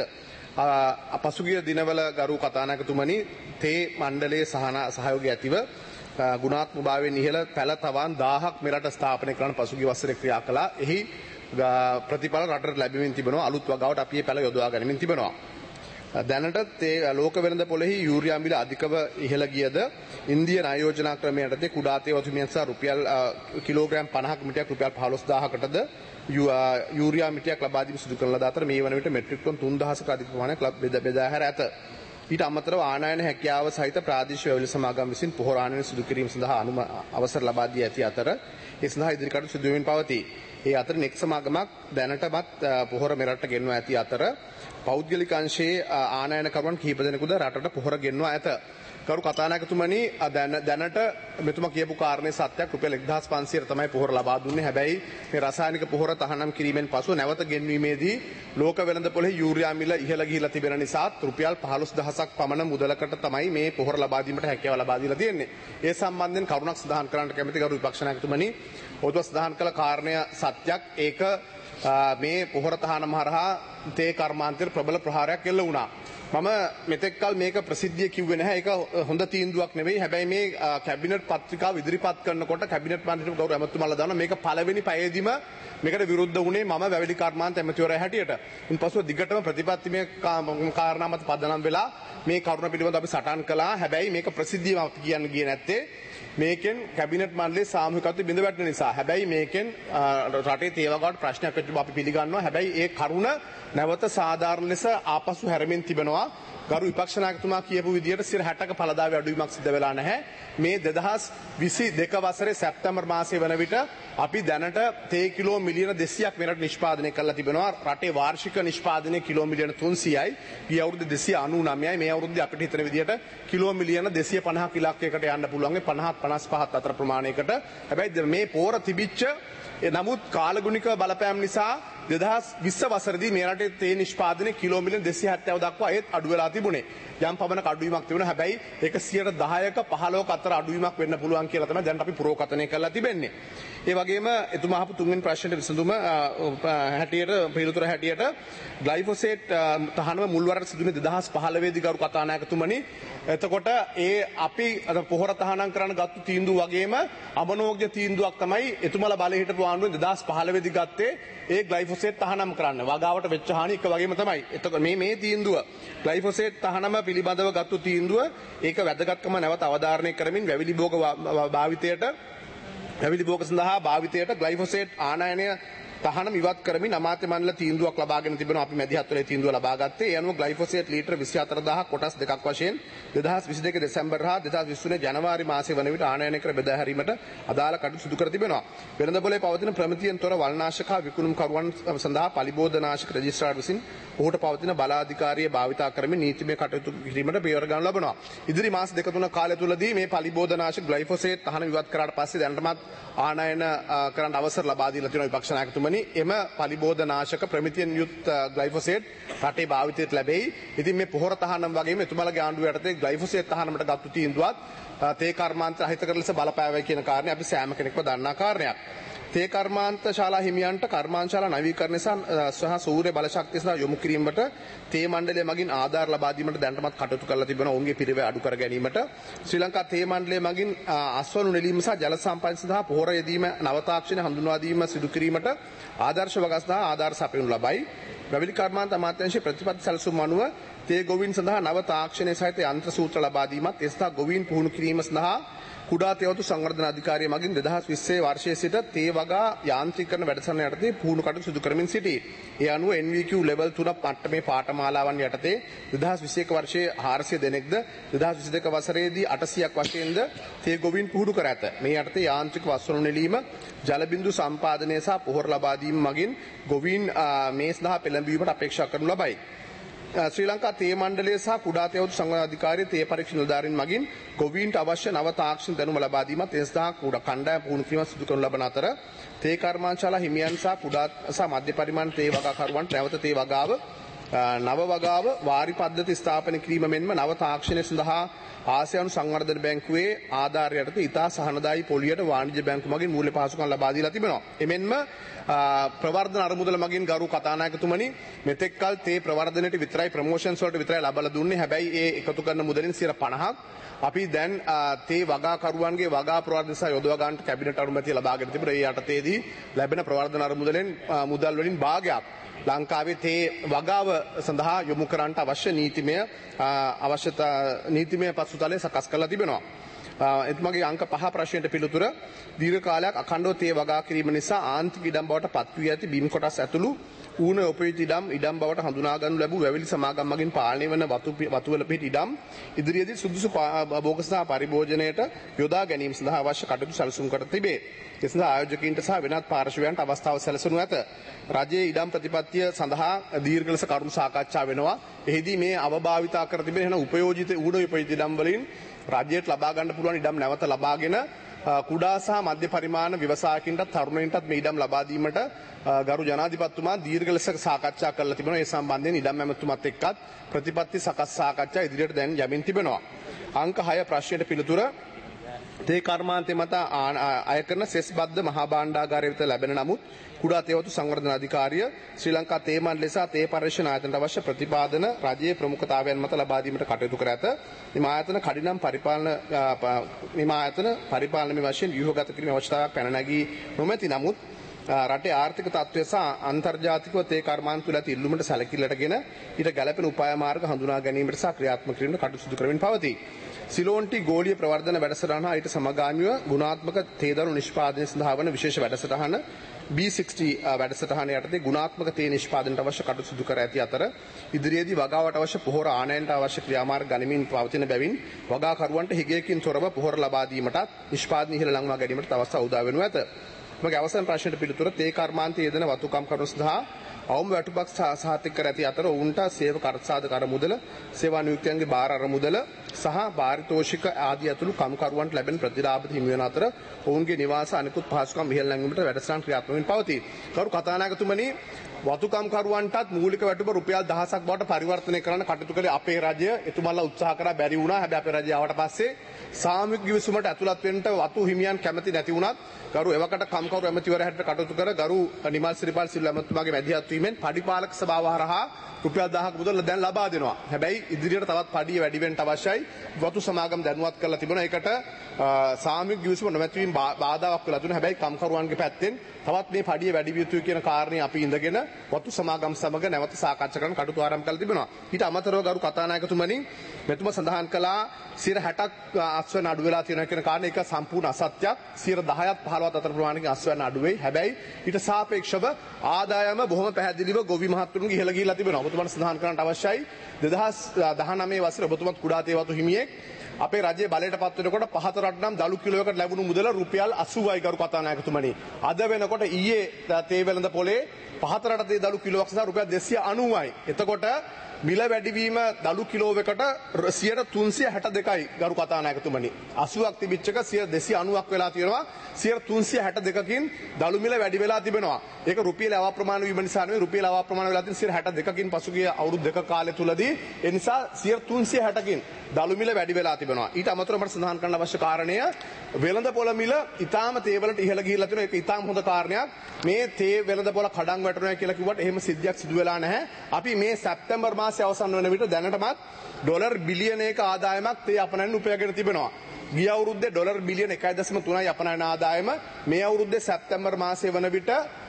පසුගිය දිනවල ගරු කතානායකතුමනි තේ මණ්ඩලයේ සහයෝගය ඇතිව ගුණාත්මක භාවයෙන් ඉහළ පැළ තවාන් දාහක් මෙරට ස්ථාපනය කරන පසුගිය වසරේ ක්‍රියා කළා. එහි ප්‍රතිඵල රටට ලැබෙමින් තිබෙනවා. අලුත් වගාවට අපි මේ පැළ යොදවා ගනිමින් තිබෙනවා. දැනට තේ ලෝක වෙළඳ පොළෙහි යූරියා මිල අධිකව ඉහළ ගියද ඉන්දිය ණය යෝජනා ක්‍රමය යටතේ කුඩා තේ වතු මියන් සහ රුපියල් කිලෝග්‍රෑම් පනහක මිටයක් රුපියල් පහළොස් දාහකටද යූරියා මිටයක් ලබා දීම සිදු කරන ලද අතර මේ වන විට මෙට්‍රික් ටන් තුන් දහසක අධික ප්‍රමාණයක් බෙදා හැර ඇත. ඊට අමතරව ආනයන හැකියාව සහිත ප්‍රාදේශීය වැවිලි සමාගම් විසින් පොහොර ආනයන සිදු කිරීම සඳහා අනුම අවසර ලබා දී ඇති අතර ඒ සඳහා ඉදිරි කටයුතු සිදු වෙමින් පවතී. ඒ අතර නෙක් සමාගමක් දැනටමත් පොහොර මෙරට ගෙන්වා ඇති අතර පෞද්ගලික අංශයේ ආනයනකරුවන් කිහිප දෙනෙකුද රටට පොහොර ගෙන්වා ඇත. කරු කතානායකතුමනි දැනට මෙතුමා කියපු කාරණේ සත්‍යයක් රුපියල් එක්දහස් පන්සියයට තමයි පොහොර ලබා දුන්නේ. හැබැයි මේ රසායනික පොහොර තහනම් කිරීමෙන් පසු නැවත ගෙන්වීමේදී ලෝක වෙළඳ පොළේ යූරියා මිල ඉහළ ගිහිලා තිබෙන නිසා රුපියල් පහළොස් දහසක් පමණ මුදලකට තමයි මේ පොහොර ලබා දීමට හැකියාව ලබා දීලා තියෙන්නේ. ඒ සම්බන්ධයෙන් කරුණක් සඳහන් කරන්නට කැමති කරු විපක්ෂ නායකතුමනි ඔබතුමා සඳහන් කළ කාරණය සත්‍යයක්. ඒක මේ පොහොර තහනම් හරහා තේ කර්මාන්තයේ ප්‍රබල ප්‍රහාරයක් එල්ල වුණා. මම මෙතෙක් කල මේක ප්‍රසිද්ධිය කිව්වේ නැහැ. ඒක හොඳ තීන්දුවක් නෙවෙයි. හැබැයි මේ කැබිනට් පත්‍රිකාව ඉදිරිපත් කරනකොට කැබිනට් මන්ත්‍රීතුමා ගෞරව ඇමතුමාලා දානවා මේක පළවෙනි පයේදීම මේකට විරුද්ධ වුණේ මම වැවිලි කර්මාන්ත ඇමතිවරයා හැටියට. ඉන්පසුව දිගටම ප්‍රතිපත්ති මේ කාරණා මත පදනම් වෙලා මේ කරුණ පිළිබඳව අපි සටහන් කළා. හැබැයි මේක ප්‍රසිද්ධියම අපි කියන්න ගියේ නැත්තේ මේකෙන් කැබිනට් මණ්ඩලයේ සාමූහිකත්වය බිඳ වැටෙන නිසා. හැබැයි මේකෙන් රටේ තේ වගාවට ප්‍රශ්නයක් වෙච්ච බව අපි පිළිගන්නවා. හැබැයි ඒ කරුණ නැවත සාධාරණ ලෙස ආපසු හැරෙමින් තිබෙනවා. ගරු විපක්ෂ නායකතුමා කියපු විදිහට සිර හැටක ඵලදාවේ අඩුවීමක් සිදු වෙලා නැහැ. මේ දෙදහස් විසි දෙක වසරේ සැප්තැම්බර් මාසයේ වන විට අපි දැනට තේ කිලෝ මිලියන දෙසීයක් මෙරට නිෂ්පාදනය කරලා තිබෙනවා. රටේ වාර්ෂික නිෂ්පාදනය කිලෝ මිලියන තුන්සීයයි. ගිය අවුරුද්ද දෙසිය අනූනවයයි. මේ අවුරුද්දේ අපිට හිතන විදිහට කිලෝ මිලියන දෙසිය පනහක ඉලක්කයකට යන්න පුළුවන්. පනහත් පනස් පහත් අතර ප්‍රමාණයකට. හැබැයි මේ පෝර තිබිච්ච නමුත් කාලගුණික බලපෑම් නිසා දෙදහස් විස්ස වසරේදී මේ රටේ තේ නිෂ්පාදනය කිලෝ මිලියන දෙසිය හැත්තෑව දක්වා ඒත් අඩු වෙලා තිබුණේ. යම් පමණක අඩුවීමක් තිබුණා. හැබැයි ඒක සියයට දහයක පහළොවක අතර අඩුවීමක් වෙන්න පුළුවන් කියලා තමයි දැන් අපි පුරෝකථනය කරලා තිබෙන්නේ. ඒ වගේම එතුමා අහපු තුන්වෙනි ප්‍රශ්නෙට විසඳුම හැටියට පිළිතුර හැටියට ග්ලයිෆොසේට් තහනම මුල් වරට සිදුවුනේ දෙදහස් පහළොව දී ගරු කතානායකතුමනි. එතකොට ඒ අපි පොහොර තහනම් කරන්න ගත්තු තීන්දුව වගේම අමනෝග්‍ය තීන්දුවක් තමයි එතුමාලා බලේ හිටපු ආණ්ඩුවෙන් දෙදහස් පහළොව දී ගත්තේ ඒ ග්ලයිෆොසේට් තහනම් කරන්න. වගාවට වෙච්ච හානි එක වගේම තමයි. එතකොට මේ මේ තීන්දුව ග්ලයිෆොසේට් තහනම පිළිබඳව ගත්තු තීන්දුව ඒක වැදගත්කම නැවත අවධාරණය කරමින් වැවිලි භෝග භාවිතයට වැවිලි භෝග සඳහා භාවිතයට ග්ලයිෆොසේට් ආනයනය තහනම් ඉවත් කරමින් අමාත්‍ය මණ්ඩල තීන්දුවක් ලබාගෙන තිබෙනවා. අපි මැදිහත් වෙලේ තීන්දුව ලබා ගත්තේ. ඒ අනුව ග්ලයිෆොසේට් ලීටර විසි හතර දහසක් කොටස් දෙකක් වශයෙන් දෙදහස් විසි දෙක දෙසැම්බර් හා දෙදහස් විසි තුන ජනවාරි මාසයේ වන විට ආනයනය කර බෙදා හැරීමට අදාළ කටයුතු සිදු කර තිබෙනවා. වෙළඳපොලේ පවතින ප්‍රමිතියෙන් තොර වල්නාශක හා විකුණුම් කරුවන් සඳහා පලිබෝධනාශක රෙජිස්ට්‍රාර් විසින් ඔහුට පවතින බලාධිකාරිය භාවිතා කරමින් නීතිමය කටයුතු කිරීමට පියවර ගන්න ලබනවා. ඉදිරි මාස දෙක තුනක කාලය තුලදී මේ පලිබෝධනාශක ග්ලයිෆොසේට් තහනම් ඉවත් කරාට පස්සේ දැනටමත් ආනයන කරන්න අවසර ලබා දීලා තියෙනවා විපක්ෂ නායකතුමනි. එම පලිබෝධනාශක ප්‍රමිතියෙන් යුත් ග්ලයිෆොසේට් රටේ භාවිතයට ලැබෙයි. ඉතින් මේ පොහොර තහනම් වගේම එතුමාලගේ ආණ්ඩුව යටතේ ග්ලයිෆොසේට් තහනමට ගත්තු තීන්දුවත් තේ කර්මාන්ත අහිතකර ලෙස බලපෑවයි කියන කාරණේ අපි සෑම කෙනෙක්ම දන්නා කාරණයක්. තේ කර්මාන්ත ශාලා හිමියන්ට කර්මාන්ත ශාලා නවීකරණය සහ සූර්ය බල ශක්තිය සඳහා යොමු කිරීමට තේ මණ්ඩලය මගින් ආධාර ලබා දීමට දැනටමත් කටයුතු කරලා තිබෙනවා. ඔවුන්ගේ පිරිවැය අඩු කර ගැනීමට ශ්‍රී ලංකා තේ මණ්ඩලය මගින් අස්වනු නෙලීම සහ ජල සම්පන්න සඳහා පොහොර යෙදීම නව තාක්ෂණ හඳුන්වා දීම සිදු කිරීමට ආදර්ශ වගා සඳහා ආධාර සපයනු ලබයි. වැවිලි කර්මාන්ත අමාත්‍යාංශයේ ප්‍රතිපත්ති සැලසුම් අනුව තේ ගොවීන් සඳහා නව තාක්ෂණය සහිත යන්ත්‍ර සූත්‍ර ලබා දීමත් ඒ සඳහා ගොවීන් පුහුණු කිරීම සඳහා කුඩා තේවතු සංවර්ධන අධිකාරිය මගින් දෙදහස් විස්සේ වර්ෂයේ සිට තේ වගා යාන්ත්‍රීකරණ වැඩසටහන යටතේ පුහුණු කටයුතු සිදු කරමින් සිටී. ඒ අනුව එන් වී කිව් ලෙවල් තුන මට්ටමේ පාඨමාලාවන් යටතේ දෙදහස් විසි එක වර්ෂයේ හාරසිය දෙනෙක්ද දෙදහස් විසි දෙක වසරේදී අටසියයක් වශයෙන්ද තේ ගොවීන් පුහුණු කර ඇත. මේ යටතේ යාන්ත්‍රික වස්වනු නෙලීම, ජල බිඳු සම්පාදනය සහ පොහොර ලබා දීම මගින් ගොවීන් මේ සඳහා පෙළඹවීමට අපේක්ෂා කරනු ලබයි. ශ්‍රී ලංකා තේ මණ්ඩලය සහ කුඩා තේවතු සංවර්ධන අධිකාරිය තේ පරීක්ෂණ නිලධාරීන් මගින් ගොවීන්ට අවශ්‍ය නව තාක්ෂණ දැනුම ලබා දීමත් ඒ සඳහා කුඩා කණ්ඩායම් පුහුණු කිරීම සිදු කරනු ලබන අතර තේ කර්මාන්තශාලා හිමියන් සහ කුඩා සහ මධ්‍ය පරිමාණ තේ වගාකරුවන්ට නැවත තේ වගාව නව වගාව වාරි පද්ධති ස්ථාපන කිරීම මෙන්ම නව තාක්ෂණය සඳහා ආසියානු සංවර්ධන බැංකුවේ ආධාර යටතේ ඉතා සහනදායී පොලියට වාණිජ්‍ය බැංකුව මගින් මූල්‍ය පහසුකම් ලබා දීලා තිබෙනවා. එමෙන්ම ප්‍රවර්ධන අරමුදල මගින් ගරු කතානායකතුමනි මෙතෙක් කල තේ ප්‍රවර්ධනයට විතරයි ප්‍රොමෝෂන්ස් වලට විතරයි ලබලා දුන්නේ. හැබැයි ඒ එකතු කරන මුදලින් සියයට පනහක් අපි දැන් තේ වගාකරුවන්ගේ වගා ප්‍රවර්ධන සහ යොදවා ගන්නට කැබිනට් අනුමැතිය ලබාගෙන තිබෙනවා. ඒ යටතේදී ලැබෙන ප්‍රවර්ධන අරමුදලෙන් මුදල් වලින් භාගයක් ලංකාවේ තේ වගාව සඳහා යොමු කරන්නට අවශ්‍ය නීතිමය අවශ්‍යතා නීතිමය පසුතලය සකස් කරලා තිබෙනවා. එතුමාගේ අංක පහ ප්‍රශ්නයට පිළිතුර දීර්ඝ කාලයක් අඛණ්ඩව තේ වගා කිරීම නිසා ආන්තික ඉඩම් බවට පත් වී ඇති බිම් කොටස් ඇතුළු ඌන උපයුක්ත ඉඩම් ඉඩම් බවට හඳුනා ගන්නු ලැබූ වැවිලි සමාගම් මගින් පාලනය වන වතු වතුවල පිහිටි ඉඩම් ඉදිරියේදී සුදුසු භෝග සහ පරිභෝජනයට යොදා ගැනීම සඳහා අවශ්‍ය කටයුතු සැලසුම් කර තිබේ. ඒ සඳහා ආයෝජකයින්ට සහ වෙනත් පාර්ශවයන්ට අවස්ථාව සැලසෙනු ඇත. රජයේ ඉඩම් ප්‍රතිපත්තිය සඳහා දීර්ඝ ලෙස කරුණු සාකච්ඡා වෙනවා. එහිදී මේ අවභාවිතා කර තිබෙන එන උපයෝජිත ඌන උපයුක්ත ඉඩම් වලින් රජයට ලබා ගන්න පුළුවන් ඉඩම් නැවත ලබාගෙන කුඩා සහ මධ්‍ය පරිමාණ ව්‍යවසායකින්ටත් තරුණයින්ටත් මේ ඉඩම් ලබා දීමට ගරු ජනාධිපතිතුමා දීර්ඝ ලෙස සාකච්ඡා කරලා තිබෙනවා. ඒ සම්බන්ධයෙන් ඉඩම් ඇමතුමත් එක්කත් ප්‍රතිපත්ති සකස් සාකච්ඡා ඉදිරියට දැන් යමින් තිබෙනවා. අංක හය ප්‍රශ්නයට පිළිතුර තේ කර්මාන්තය මත අය කරන සෙස් බද්ධ මහා භාණ්ඩාගාරය වෙත ලැබෙන නමුත් කුඩා තේවතු සංවර්ධන අධිකාරිය ශ්‍රී ලංකා තේ මණ්ඩලය සහ තේ පරීක්ෂණ ආයතනට අවශ්‍ය ප්‍රතිපාදන රජයේ ප්‍රමුඛතාවයන් මත ලබා දීමට කටයුතු කර ඇත. මේ ආයතන කඩිනම් පරිපාලන මේ ආයතන පරිපාලනයේ වශයෙන් ව්‍යුහගත කිරීමේ අවශ්‍යතාවයක් පැන නැගී නොමැති නමුත් රටේ ආර්ථික තත්ත්වය සහ අන්තර්ජාතිකව තේ කර්මාන්ත තුළ ඇති ඉල්ලුමට සැලකිල්ලටගෙන ඊට ගැළපෙන උපාය මාර්ග හඳුනා ගැනීමට සහ ක්‍රියාත්මක කිරීමට කටයුතු සිදු කරමින් පවතී. සිලෝන්ටි ගෝලීය ප්‍රවර්ධන වැඩසටහන ඊට සමගාමීව ගුණාත්මක තේදරු නිෂ්පාදනය සඳහා වන විශේෂ වැඩසටහන බී සික්ස්ටි වැඩසටහන යටතේ ගුණාත්මක තේ නිෂ්පාදනයට අවශ්‍ය කටයුතු සිදු කර ඇති අතර ඉදිරියේදී වගාවට අවශ්‍ය පොහොර ආනයනට අවශ්‍ය ක්‍රියාමාර්ග ගනිමින් පවතින බැවින් වගාකරුවන්ට හිගයකින් තොරව පොහොර ලබා දීමටත් නිෂ්පාදන ඉහළ ලංවා ගැනීමට අවස්ථාව උදා වෙනු ඇත. මගේ අවසන් ප්‍රශ්නයට පිළිතුර තේ කර්මාන්තයේ යෙදෙන වතුකම් කරුණු සඳහා අවම වැටුපක් සහතික කර ඇති අතර ඔවුන්ට සේවක අර්ථසාධක අරමුදල, සේවා නියුක්තයන්ගේ බාර අරමුදල සහ පාරිතෝෂික ආදී ඇතුළු කම්කරුවන්ට ලැබෙන ප්‍රතිලාභ හිමි වන අතර ඔවුන්ගේ නිවාස අනිකුත් පහසුකම් ඉහළ නැංවීමට වැඩසටහන් ක්‍රියාත්මක වෙමින් පවතී. කරු කතානායකතුමනි වතුකම් කරුවන්ටත් මූලික වැටුප රුපියල් දහසක් බවට පරිවර්තනය කරන්න කටයුතු කළේ අපේ රජය. එතුමන්ලා උත්සාහ කරා බැරි වුණා. හැබැයි අපේ රජය ආවට පස්සේ සාමූහික ගිවිසුමට ඇතුළත් වෙන්න වතු හිමියන් කැමති නැති වුණත් ගරු එවකට කම්කරු ඇමතිවරයා හැටියට කටයුතු කර ගරු නිමල් සිරිපාල් සිල්වා ඇමතුමාගේ මැදිහත් වීමෙන් පඩිපාලක සභාව හරහා රුපියල් දහසක් මුදල් දැන් ලබා දෙනවා. හැබැයි ඉදිරියට තවත් පඩිය වැඩි වෙන්න අවශ්‍යයි. වතු සමාගම් දැනුවත් කරලා තිබුණා. ඒකට සාමූහික ගිවිසුම නොමැතිවීම බාධාවක් වෙලා තිබුණා. හැබැයි කම්කරුවන්ගේ පැත්තෙන් තවත් මේ පඩිය වැඩි විය යුතුයි කියන කාරණේ අපි ඉඳගෙන වතු සමාගම් සමග නැවත සාකච්ඡා කරන කටයුතු ආරම්භ කරලා තිබෙනවා. ඊට අමතරව ගරු කතානායකතුමනි මෙතුමා සඳහන් කළා සියයට හැටක් අස්වැන්න අඩු වෙලා තියෙනවා කියන කාරණේ ඒක සම්පූර්ණ අසත්‍යයක්. සියයට දහයක් පහළොවක් අතර ප්‍රමාණයකින් අස්වැන්න අඩු වෙයි. හැබැයි ඊට සාපේක්ෂව ආදායම බොහොම පැහැදිලිව ගොවි මහත්තුරුන්ගේ ඉහළ ගිහිලා තිබෙනවා. ඔබතුමාට සඳහන් කරන්නට අවශ්‍යයි දෙදහස් දහනවය වසරේ ඔබතුමාත් කුඩා තේ වතු හිමියෙක් අපේ රජයේ බලයට පත් වෙනකොට පහත රට නම් දළු කිලෝයකට ලැබුණු මුදල රුපියල් අසූවයි ගරු කතානායකතුමනි. අද වෙනකොට ඊයේ තේ වෙළඳ පොලේ පහත රට තේ දළු කිලෝවක් සඳහා රුපියල් දෙසිය අනූවයි. එතකොට මිල වැඩිවීම දළු කිලෝවකට සියයට තුන්සිය හැට දෙකයි ගරු කතානායකතුමනි. අසූවක් තිබිච්ච එක සියයට දෙසිය අනූවක් වෙලා තියෙනවා. සියයට තුන්සිය හැට දෙකකින් දළු මිල වැඩි වෙලා තිබෙනවා. ඒක රුපියල් අවප්‍රමාණ වීම නිසා නෙවෙයි රුපියල් අවප්‍රමාණ වෙලා තියෙන සියයට හැට දෙකකින් පසුගිය අවුරුදු දෙක කාලය තුලදී ඒ නිසා සියයට තුන්සිය හැටකින් දළු මිල වැඩි වෙලා තිබෙනවා. ඊට අමතරව මට සඳහන් කරන්න අවශ්‍ය කාරණය වෙළඳ පොළ මිල ඊටාම තේ වලට ඉහළ ගිහිල්ලා තියෙනවා. ඒක ඊටාම හොඳ කාරණයක්. මේ තේ වෙළඳ පොළ කඩන් වැටෙනවා කියලා කිව්වට එහෙම සිද්ධියක් සිදු වෙලා නැහැ. අපි මේ සැප්තැම්බර් මාසයේ අවසන් වන විට දැනටමත් ඩොලර් බිලියනයක ආදායමක් තේ අපනයන් උපයගෙන තිබෙනවා. ගිය අවුරුද්දේ ඩොලර් බිලියන එකයි දශම තුනයි අපනයන ආදායම මේ අවුරුද්දේ සැප්තැම්බර් මාසයේ වන විට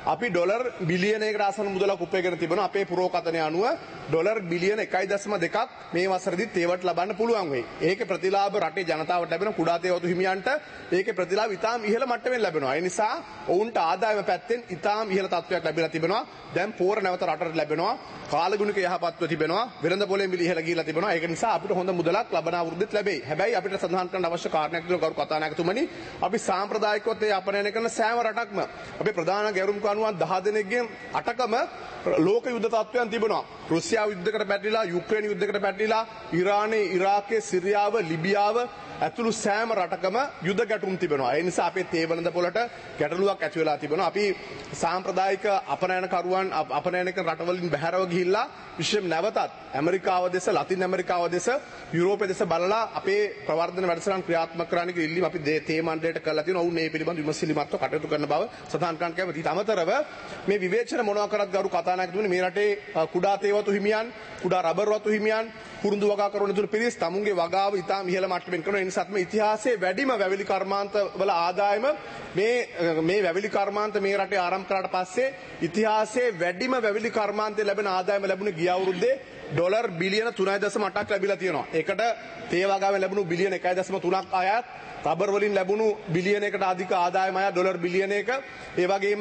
අපි ඩොලර් බිලියනයකට ආසන්න මුදලක් උපයගෙන තිබෙනවා. අපේ පුරෝකථනය අනුව ඩොලර් බිලියන එකයි දශම දෙකක් මේ වසරේදීත් ඒවට ලබන්න පුළුවන් වෙයි. ඒකේ ප්‍රතිලාභ රටේ ජනතාවට ලැබෙන කුඩා තේ වතු හිමියන්ට ඒකේ ප්‍රතිලාභ ඉතාම ඉහළ මට්ටමින් ලැබෙනවා. ඒ නිසා ඔවුන්ට ආදායම පැත්තෙන් ඉතාම ඉහළ තත්ත්වයක් ලැබිලා තිබෙනවා. දැන් පෝර නැවත රටට ලැබෙනවා. කාලගුණික යහපත්ව තිබෙනවා. වෙළඳ පොලේ මිල ඉහළ ගිහිලා තිබෙනවා. ඒක නිසා අපිට හොඳ මුදලක් ලබන අවුරුද්දෙත් ලැබෙයි. හැබැයි අපිට සඳහන් කරන්න අවශ්‍ය කාරණයක් තියෙනවා ගරු කතානායකතුමනි. අපි සාම්ප්‍රදායිකවත් ඒ අපනයන කරන සෑම රටක්ම අපේ ප්‍රධාන ගැවුම් කණුවන් දහ දෙනෙක්ගෙන් අටකම ලෝක යුද්ධ තත්ත්වයන් තිබෙනවා. රුසියාව යුද්ධයකට පැටලිලා, යුක්‍රේන යුද්ධයකට පැටලිලා, ඉරානයේ, ඉරාකයේ, සිරියාව, ලිබියාව ඇතුළු සෑම රටකම යුද ගැටුම් තිබෙනවා. ඒ නිසා අපේ තේ වෙළඳ පොළට ගැටලුවක් ඇති වෙලා තිබෙනවා. අපි සාම්ප්‍රදායික අපනයනකරුවන් අපනයන කරන රටවලින් බැහැරව ගිහිල්ලා විශේෂයෙන් නැවතත් ඇමරිකාව දෙස, ලතින් ඇමරිකාව දෙස, යුරෝපය දෙස බලලා අපේ ප්‍රවර්ධන වැඩසටහන් ක්‍රියාත්මක කරන්න කියලා ඉල්ලීම අපි තේ මණ්ඩලයට කරලා තියෙනවා. ඔවුන් මේ පිළිබඳව විමසිලිමත්ව කටයුතු කරන බව සඳහන් කරන්න කැමතියි. ඊට අමතරව මේ විවේචන මොනවා කරත් ගරු කතානායකතුමනි මේ රටේ කුඩා තේ වතු හිමියන්, කුඩා රබර් වතු හිමියන්, කුරුඳු වගා කරන තුරු පිරිස් තමුන්ගේ වගාව ඉතාම ඉහළ මට්ටමින් කරනවා. ඒ නිසාත් මේ ඉතිහාසයේ වැඩිම වැවිලි කර්මාන්ත වල ආදායම මේ මේ වැවිලි කර්මාන්ත මේ රටේ ආරම්භ කරාට පස්සේ ඉතිහාසයේ වැඩිම වැවිලි කර්මාන්තය ලැබෙන ආදායම ලැබුණේ ගිය අවුරුද්දේ ඩොලර් බිලියන තුනයි දශම අටක් ලැබිලා තියෙනවා. ඒකට තේ වගාවෙන් ලැබුණු බිලියන එකයි දශම තුනක් අයත්, රබර් වලින් ලැබුණු බිලියනයකට අධික ආදායම අය ඩොලර් බිලියනයක, ඒ වගේම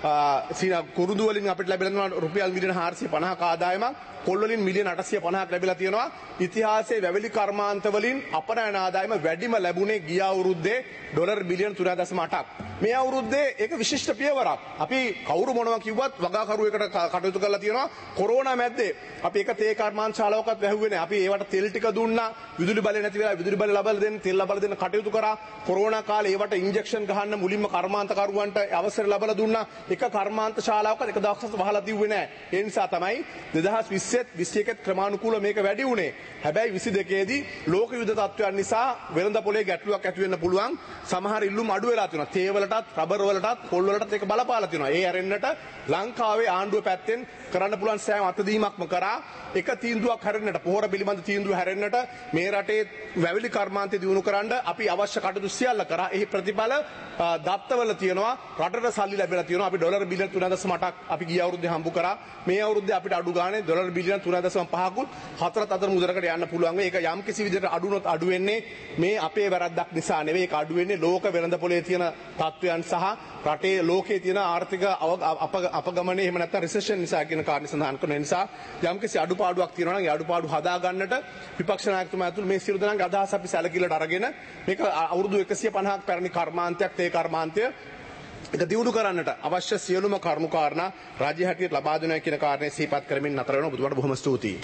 කුරුඳු වලින් අපිට ලැබිලා තියෙනවා රුපියල් මිලියන හාරසිය පනහක ආදායමක්, කොල් වලින් මිලියන අටසිය පනහක් ලැබිලා තියෙනවා. ඉතිහාසයේ වැවිලි කර්මාන්ත වලින් අපනයන ආදායම වැඩිම ලැබුණේ ගිය අවුරුද්දේ ඩොලර් බිලියන තුනයි දශම අටක්. මේ අවුරුද්දේ ඒක විශිෂ්ට පියවරක්. අපි කවුරු මොනවා කිව්වත් වගාකරුවෙකුට කටයුතු කරලා තියෙනවා. කොරෝනා මැද්දේ අපි එක තේ කර්මාන්ත ශාලාවකත් වැහුවේ නැහැ. අපි ඒවට තෙල් ටික දුන්නා. විදුලි බලය නැති වෙලා විදුලි බලය ලබා දෙන්න, තෙල් ලබා දෙන්න කටයුතු කරා. කොරෝනා කාලේ ඒවට ඉන්ජෙක්ෂන් ගහන්න මුලින්ම කර්මාන්තකරුවන්ට අවසර ලබා දුන්නා. එක කර්මාන්ත ශාලාවකත් එක දවසක් වහලා දිව්වේ නැහැ. ඒ නිසා තමයි දෙදහස් විස්සෙත් විසිඑකත් ක්‍රමානුකූලව මේක වැඩි වුණේ. හැබැයි විසි දෙකේදී ලෝක යුද්ධ තත්ත්වයන් නිසා වෙළඳ පොලේ ගැටලුවක් ඇති වෙන්න පුළුවන්. සමහර ඉල්ලුම් අඩු වෙලා තියෙනවා. තේ වලටත්, රබර් වලටත්, පොල් වලටත් ඒක බලපාලා තියෙනවා. ඒ ඇරෙන්නට ලංකාවේ ආණ්ඩුව පැත්තෙන් කරන්න පුළුවන් සෑම අතදීමක්ම කරා. එක තීන්දුවක් හැරෙන්නට, පොහොර පිළිබඳ තීන්දුව හැරෙන්නට මේ රටේ වැවිලි කර්මාන්තය දියුණු කරන්න අපි අවශ්‍ය කටයුතු සියල්ල කරා. එහි ප්‍රතිඵල දත්තවල තියෙනවා. රටට සල්ලි ලැබිලා තියෙනවා. අපි ඩොලර් බිලියන තුනයි දශම අටක් අපි ගිය අවුරුද්දේ හම්බ කරා. මේ අවුරුද්දේ අපිට අඩු ගානේ ඩොලර් බිලියන තුනයි දශම පහකුත් හතරත් අතර මුදලකට යන්න පුළුවන්. ඒක යම් කිසි විදිහට අඩුනොත් අඩු වෙන්නේ මේ අපේ වැරද්දක් නිසා නෙවෙයි. ඒක අඩු වෙන්නේ ලෝක වෙළඳ පොලේ තියෙන තත්ත්වයන් සහ රටේ ලෝකයේ තියෙන ආර්ථික අපගමනයේ එහෙම නැත්නම් රිසෙෂන් නිසා කියන කාරණේ සඳහන් කරන නිසා යම් කිසි අඩුපාඩුවක් තියෙනවා නම් ඒ අඩුපාඩු හදා ගන්නට විපක්ෂ නායකතුමා ඇතුළු මේ සියලු දෙනාගේ අදහස් අපි සැලකිල්ලට අරගෙන මේක අවුරුදු එකසිය පනහක් පැරණි කර්මාන්තයක්, තේ කර්මාන්තය ඒක දියුණු කරන්නට අවශ්‍ය සියලුම කරුණු කාරණා රාජ්‍ය හැටියට ලබා දෙනවා කියන කාරණේ සිහිපත් කරමින් නතර වෙනවා. ඔබතුමාට බොහොම ස්තුතියි.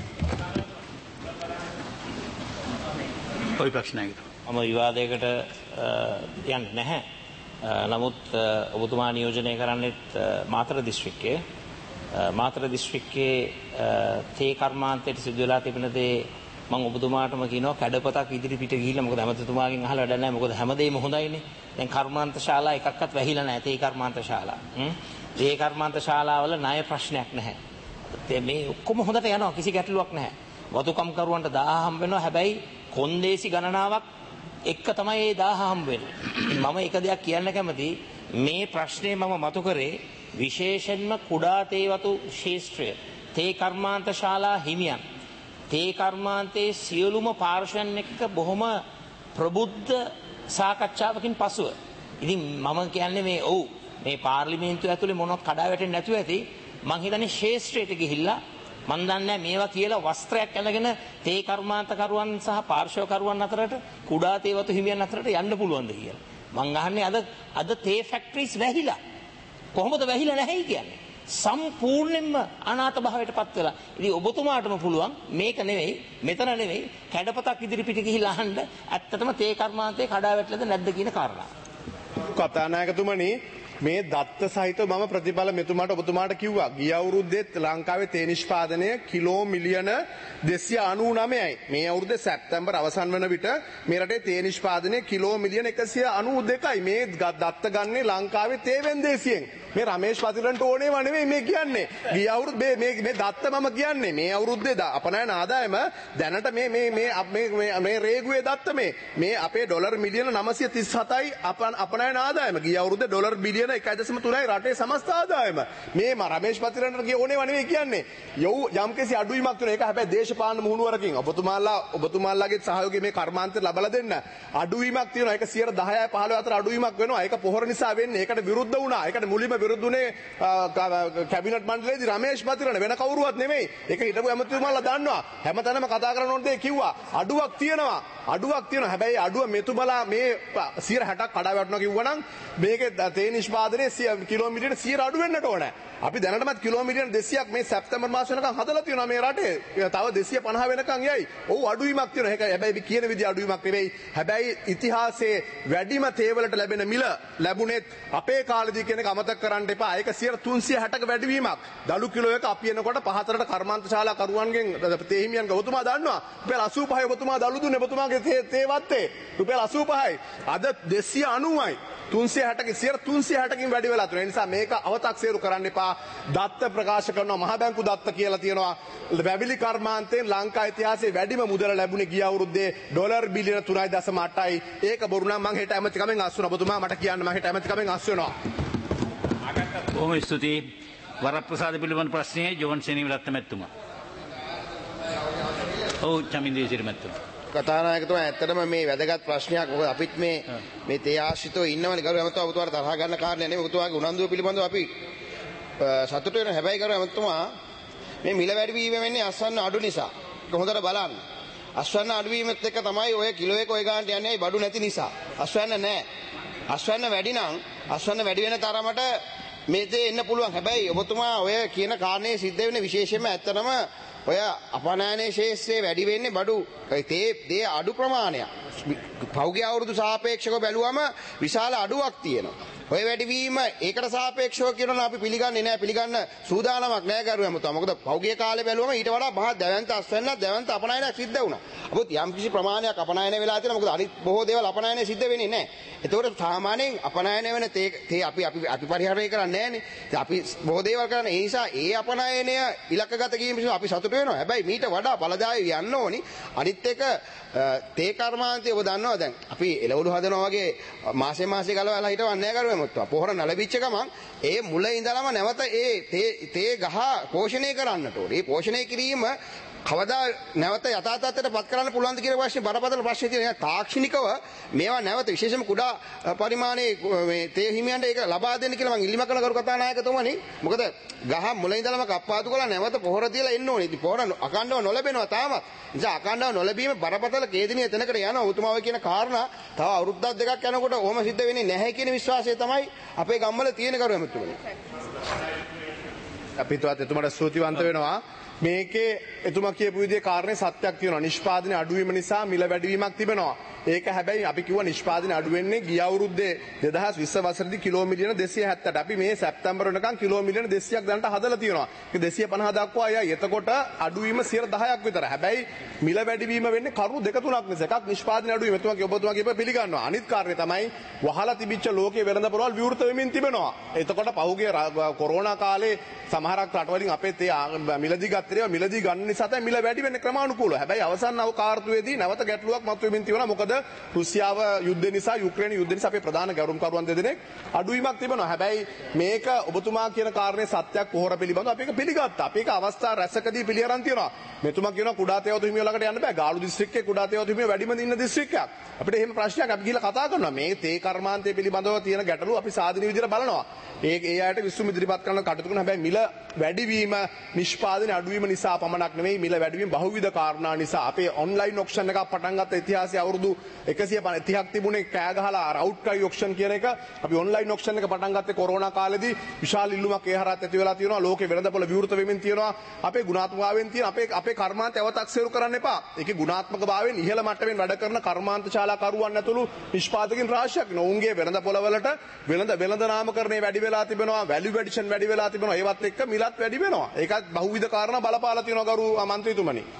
විපක්ෂ නායකතුමා.
මම විවාදයකට යන්නේ නැහැ. නමුත් ඔබතුමා නියෝජනය කරන්නේත් මාතර දිස්ත්‍රික්කයේ මාතර දිස්ත්‍රික්කයේ තේ කර්මාන්තයට සිදු වෙලා තිබෙන දේ මම ඔබතුමාටම කියනවා කැඩපතක් ඉදිරි පිට ගිහිල්ලා මොකද හැමතුමාගෙන් අහලා වැඩ නැහැ. මොකද හැමදේම හොඳයිනේ. දැන් කර්මාන්ත ශාලා එකක්වත් වැහිලා නැහැ. තේ කර්මාන්ත ශාලා. තේ කර්මාන්ත ශාලාවල ණය ප්‍රශ්නයක් නැහැ. මේ ඔක්කොම හොඳට යනවා. කිසි ගැටලුවක් නැහැ. වතුකම් කරුවන්ට දාහ හම්බ වෙනවා. හැබැයි කොන්දේසි ගණනාවක් එක්ක තමයි ඒ දාහ හම්බ වෙන්නේ. මම එක දෙයක් කියන්න කැමතියි. මේ ප්‍රශ්නේ මම මතු කරේ විශේෂයෙන්ම කුඩා තේ වතු ශාස්ත්‍රය, තේ කර්මාන්ත ශාලා හිමියන්, තේ කර්මාන්තයේ සියලුම පාර්ශ්වයන් එක්ක බොහොම ප්‍රබුද්ධ සාකච්ඡාවකින් පසුව. ඉතින් මම කියන්නේ මේ ඔව් මේ පාර්ලිමේන්තුව ඇතුලේ මොනවත් කඩා වැටෙන්නේ නැතුව ඇති. මං හිතන්නේ ශාස්ත්‍රයට ගිහිල්ලා මන් දන්නේ මේවා කියලා වස්ත්‍රයක් ඇඳගෙන තේ කර්මාන්තකරුවන් සහ පාර්ශ්වකරුවන් අතරට, කුඩා තේ වතු හිමියන් අතරට යන්න පුළුවන්ද කියලා. මං අහන්නේ අද අද තේ ෆැක්ටරිස් වැහිලා. කොහොමද වැහිලා නැහැ කියන්නේ? සම්පූර්ණයෙන්ම අනාථ භාවයට පත් වෙලා. ඉතින් ඔබතුමාටම පුළුවන් මේක නෙවෙයි, මෙතන නෙවෙයි, කැඩපතක් ඉදිරි පිට ගිහිල්ලා අහන්න ඇත්තටම තේ කර්මාන්තේ කඩා වැටලාද නැද්ද කියන කාරණා.
කතානායකතුමනි, මේ දත්ත සහිතව මම ප්‍රතිඵල මෙතුමාට ඔබතුමාට කිව්වා. ගිය අවුරුද්දේ ලංකාවේ තේ නිෂ්පාදනය කිලෝ මිලියන දෙසිය අනූ නවයයි. මේ අවුරුද්දේ සැප්තැම්බර් අවසන් වන විට මේ රටේ තේ නිෂ්පාදනය කිලෝ මිලියන එකසිය අනූ දෙකයි. මේ දත්ත ගන්නේ ලංකාවේ තේ වෙන්දේසියෙන්. මේ රමේෂ් පතිරන්ට ඕනේව නෙවෙයි මේ කියන්නේ. ගිය අවුරුද්ද මේ මේ මේ දත්ත මම කියන්නේ මේ අවුරුද්දේ අපනයන ආදායම දැනට මේ මේ මේ මේ මේ රේගුවේ දත්ත මේ මේ අපේ ඩොලර් මිලියන නවසිය තිස් හතයි අපනයන ආදායම. ගිය අවුරුද්දේ ඩොලර් බිලියන එකයි දශම තුනයි රටේ සමස්ත ආදායම. මේ රමේෂ් පතිරන්ට ගිය ඕනේව නෙවෙයි කියන්නේ. යොව් යම්කිසි අඩුවීමක් තියෙනවා. ඒක හැබැයි දේශපාලන මුහුණුවරකින් ඔබතුමාලා ඔබතුමාලාගේ සහයෝගය මේ කර්මාන්තය ලබා දෙන්න. අඩුවීමක් තියෙනවා. ඒක සියයට දහයයි පහළොව අතර අඩුවීමක් වෙනවා. ඒක පොහොර නිසා වෙන්නේ. ඒකට විරුද්ධ වුණා. ඒකට මුලින්ම විරුද්ධ උනේ කැබිනට් මණ්ඩලයේදී රමේෂ් පතිරණ වෙන කවුරුවත් නෙමෙයි. ඒක හිටපු ඇමතිතුමාලා දන්නවා. හැමතැනම කතා කරන ඕන දේ කිව්වා. අඩුවක් තියෙනවා. අඩුවක් තියෙනවා. හැබැයි අඩුව මෙතුමලා මේ සියයට හැටක් කඩා වැටුණා කිව්වනම් මේකේ තේ නිෂ්පාදනයේ කිලෝමීටර් සියයට අඩු වෙන්නට ඕනේ. අපි දැනටමත් කිලෝමීටර් දෙසීයක් මේ සැප්තැම්බර් මාස වෙනකන් හදලා තියෙනවා මේ රටේ. තව දෙසීය පනහ වෙනකන් යයි. ඔව් අඩුවීමක් තියෙනවා. ඒක හැබැයි අපි කියන විදිහ අඩුවීමක් නෙවෙයි. හැබැයි ඉතිහාසයේ වැඩිම තේවලට ලැබෙන මිල ලැබුණෙත් අපේ කාලෙදී කියන එක අමතක කරන්න එපා. ඒක සියයට තුන්සිය හැටක වැඩිවීමක්. දළු කිලෝ එක අපි එනකොට පහතරට කර්මාන්ත ශාලා කරුවන්ගෙන් තේ හිමියන්ගේ ඔබතුමා දන්නවා. රුපියල් අසූ පහයි ඔබතුමා දළු දුන්නේ ඔබතුමාගේ තේ වත්තේ. රුපියල් අසූ පහයි. අද දෙසීය අනූවයි. තුන්සිය හැටකින් සියයට තුන්සිය හැටකින් වැඩි වෙලා තියෙනවා. ඒ නිසා මේක අව탁සේරු කරන්න එපා. දත්ත ප්‍රකාශ කරනවා මහ බැංකු දත්ත කියලා තියෙනවා. වැවිලි කර්මාන්තයෙන් ලංකා ඉතිහාසයේ වැඩිම මුදල ලැබුණේ ගිය අවුරුද්දේ ඩොලර් බිලියන තුනයි දශම අටයි. ඒක බොරු නම් මම හෙට ඇමතිකමෙන් අස් වෙනවා. ඔබතුමා මට කියන්න මම හෙට ඇමතිකමෙන් අස් වෙනවා.
බොහොම ස්තුතියි. වරප්‍රසාද පිළිබඳ ප්‍රශ්නයේ ජෝන් සෙනවිරත්න මැතිතුමා. ඔව් චමින්දේ සිරි මැතිතුමා.
කතානායකතුමා ඇත්තටම මේ වැදගත් ප්‍රශ්නයක්. මොකද අපිත් මේ මේ තේ ආශ්‍රිතව ඉන්නවනේ. ගරු ඇමතුමා ඔබතුමාට තරහ ගන්න කාරණේ නෙමෙයි. ඔබතුමාගේ උනන්දුව පිළිබඳව අපි සතුටු වෙනවා. හැබැයි ගරු ඇමතුමා මේ මිල වැඩිවීම වෙන්නේ අස්වැන්න අඩු නිසා. ඒක හොඳට බලන්න. අස්වැන්න අඩු වීමත් එක්ක තමයි ඔය කිලෝ එක ඔය ගානට යන්නේ බඩු නැති නිසා. අස්වැන්න නැහැ. අස්වැන්න වැඩි නම් අස්වැන්න වැඩි වෙන තරමට මේ දේ එන්න පුළුවන්. හැබැයි ඔබතුමා ඔය කියන කාරණේ සිද්ධ වෙන්නේ විශේෂයෙන්ම ඇත්තටම ඔය අපනයනයේ ශේෂ්ත්‍රයේ වැඩි වෙන්නේ බඩු තේ දේ අඩු ප්‍රමාණයක්. පෞද්ගලික අවුරුදු සාපේක්ෂව බැලුවම විශාල අඩුවක් තියෙනවා. ඔය වැඩිවීම ඒකට සාපේක්ෂව කියනවා අපි පිළිගන්නේ නැහැ. පිළිගන්න සූදානමක් නැහැ ගරු ඇමතුමා. මොකද පෞද්ගලික කාලේ බැලුවම ඊට වඩා මහා දැවැන්ත අස්වැන්න දැවැන්ත අපනයනයක් සිද්ධ වුණා. අපොත් යම් කිසි ප්‍රමාණයක් අපනයන වෙලා තියෙනවා. මොකද අනිත් බොහෝ දේවල් අපනයනයේ සිද්ධ වෙන්නේ නැහැ. ඒතකොට සාමාන්‍යයෙන් අපනයන වෙන තේ තේ අපි අපි අපි පරිහරණය කරන්නේ නැහැනේ. අපි බොහෝ දේවල් කරන්නේ. ඒ නිසා ඒ අපනයනය ඉලක්කගත කිරීම නිසා අපි සතුටු වෙනවා. හැබැයි මීට වඩා ඵලදායී යන්න ඕනි. අනිත් එක තේ කර්මාන්තය ඔබ දන්නවා දැන් අපි එළවලු හදනවා වගේ මාසේ මාසේ ගලවලා හිටවන්නේ නැහැ කරුවේ මොකක්ද පොහොර නලවිච්ච ගමන් ඒ මුල ඉඳලම නැවත ඒ තේ තේ ගහ පෝෂණය කරන්නට ඕනේ. මේ පෝෂණය කිරීම කවදා නැවත යථා තත්ත්වයට පත් කරන්න පුළුවන්ද කියන ප්‍රශ්නේ බරපතල ප්‍රශ්නේ තියෙනවා. තාක්ෂණිකව මේවා නැවත විශේෂයෙන්ම කුඩා පරිමාණයේ මේ තේ හිමියන්ට ඒක ලබා දෙන්න කියලා මම ඉල්ලීමක් කරන කරු කතානායකතුමනි. මොකද ගහ මුල ඉඳලම කප්පාදු කරලා නැවත පොහොර තියලා එන්න ඕනේ. ඉතින් පොහොර අකණ්ඩව නොලැබෙනවා තාමත්. නිසා අකණ්ඩව නොලැබීම බරපතල කේන්ද්‍රීය තැනකට යනවා. උතුමාව කියන කාරණා තව අවුරුද්දක් දෙකක් යනකොට ඕම සිද්ධ වෙන්නේ නැහැ කියන විශ්වාසය තමයි අපේ ගම්වල තියෙන කරු එමුතුමනි.
අපිටවත් එතුමාට ස්තුතිවන්ත වෙනවා. මේකේ එතුමා කියපු විදිහේ කාරණේ සත්‍යක් තියෙනවා. නිෂ්පාදනය අඩු වීම නිසා මිල වැඩිවීමක් තිබෙනවා. ඒක හැබැයි අපි කිව්වා නිෂ්පාදනය අඩු වෙන්නේ ගිය අවුරුද්දේ දෙදහස් විස්ස වසරේදී කිලෝ මිලියන දෙසිය හැත්තට. අපි මේ සැප්තැම්බර් වෙනකන් කිලෝ මිලියන දෙසීයක් දැනට හදලා තියෙනවා. ඒක දෙසිය පනහ දක්වා යයි. එතකොට අඩුවීම සියයට දහයක් විතර. හැබැයි මිල වැඩිවීම වෙන්නේ කරුණු දෙක තුනක් නිසා. එකක් නිෂ්පාදනය අඩු වීම. එතුමා ඔබතුමා කියප පිළිගන්නවා. අනිත් කාරණේ තමයි වහලා තිබිච්ච ලෝකයේ වෙළඳපොළවල් විවෘත වෙමින් තිබෙනවා. එතකොට පහුගිය කොරෝනා කාලේ සමහරක් රටවලින් අපේ තේ මිලදී ගත්තේ මිලදී ගන්න නිසා තමයි මිල වැඩි වෙන්නේ ක්‍රමානුකූලව. හැබැයි අවසන් අවකාශයේදී නැවත ගැටලුවක් මතුවෙමින් තියෙනවා. මොකද රුසියාව යුද්ධ නිසා යුක්‍රේන යුද්ධ නිසා අපේ ප්‍රධාන ගැටුම්කරුවන් දෙදෙනෙක් අඩුවීමක් තිබෙනවා. හැබැයි මේක ඔබතුමා කියන කාරණේ සත්‍යක් පොහොර පිළිබඳව අපි ඒක පිළිගත්තා. අපි ඒක අවස්ථා රැසකදී පිළිඅරන් තියෙනවා. මෙතුමා කියනවා කුඩා තේවතු හිමියෝ ළඟට යන්න බෑ. ගාලු දිස්ත්‍රික්කයේ කුඩා තේවතු හිමියෝ වැඩිම ඉන්න දිස්ත්‍රික්කයක්. අපිට එහෙම ප්‍රශ්නයක් අපි ගිහලා කතා කරනවා. මේ තේ කර්මාන්තය පිළිබඳව තියෙන ගැටලුව අපි සාධනීය විදිහට බලනවා. ඒ ඒ අයට විසුම් ඉදිරිපත් කරන කටයුතු කරන හැබැයි මිල වැඩිවීම නිෂ්පාදනය අඩුවීම නිසා පමණක් නෙවෙයි මිල වැඩිවීම බහුවිධ කාරණා නිසා අපේ ඔන්ලයින් ඔක්ෂන් එකක් පටන් ගත්ත ඉතිහාසයේ අවුරුදු එකසිය තිහක් තිබුණේ කෑ ගහලා රවුට් කයි ඔක්ෂන් කියන එක අපි ඔන්ලයින් ඔක්ෂන් එක පටන් ගත්තේ කොරෝනා කාලෙදී විශාල ඉල්ලුමක් ඒ හරහත් ඇති වෙලා තියෙනවා ලෝකේ වෙළඳපොළ විවෘත වෙමින් තියෙනවා අපේ ගුණාත්මකභාවයෙන් තියෙන අපේ අපේ කර්මාන්ත අව탁සේරු කරන්න එපා ඒකේ ගුණාත්මකභාවයෙන් ඉහළ මට්ටමින් වැඩ කරන කර්මාන්ත ශාලා කරුවන් ඇතුළු නිෂ්පාදකින් රාශියක් නෝන්ගේ වෙළඳපොළ වලට වෙළඳ වෙළඳ නාමකරණය වැඩි වෙලා තිබෙනවා වැලියු ඇඩිෂන් වැඩි වෙලා තිබෙනවා ඒවත් එක්ක මිලත් වැඩි වෙනවා ඒකත් බහුවිධ කාරණා බලපාලා තියෙනවා ගරු මන්ත්‍රීතුමනි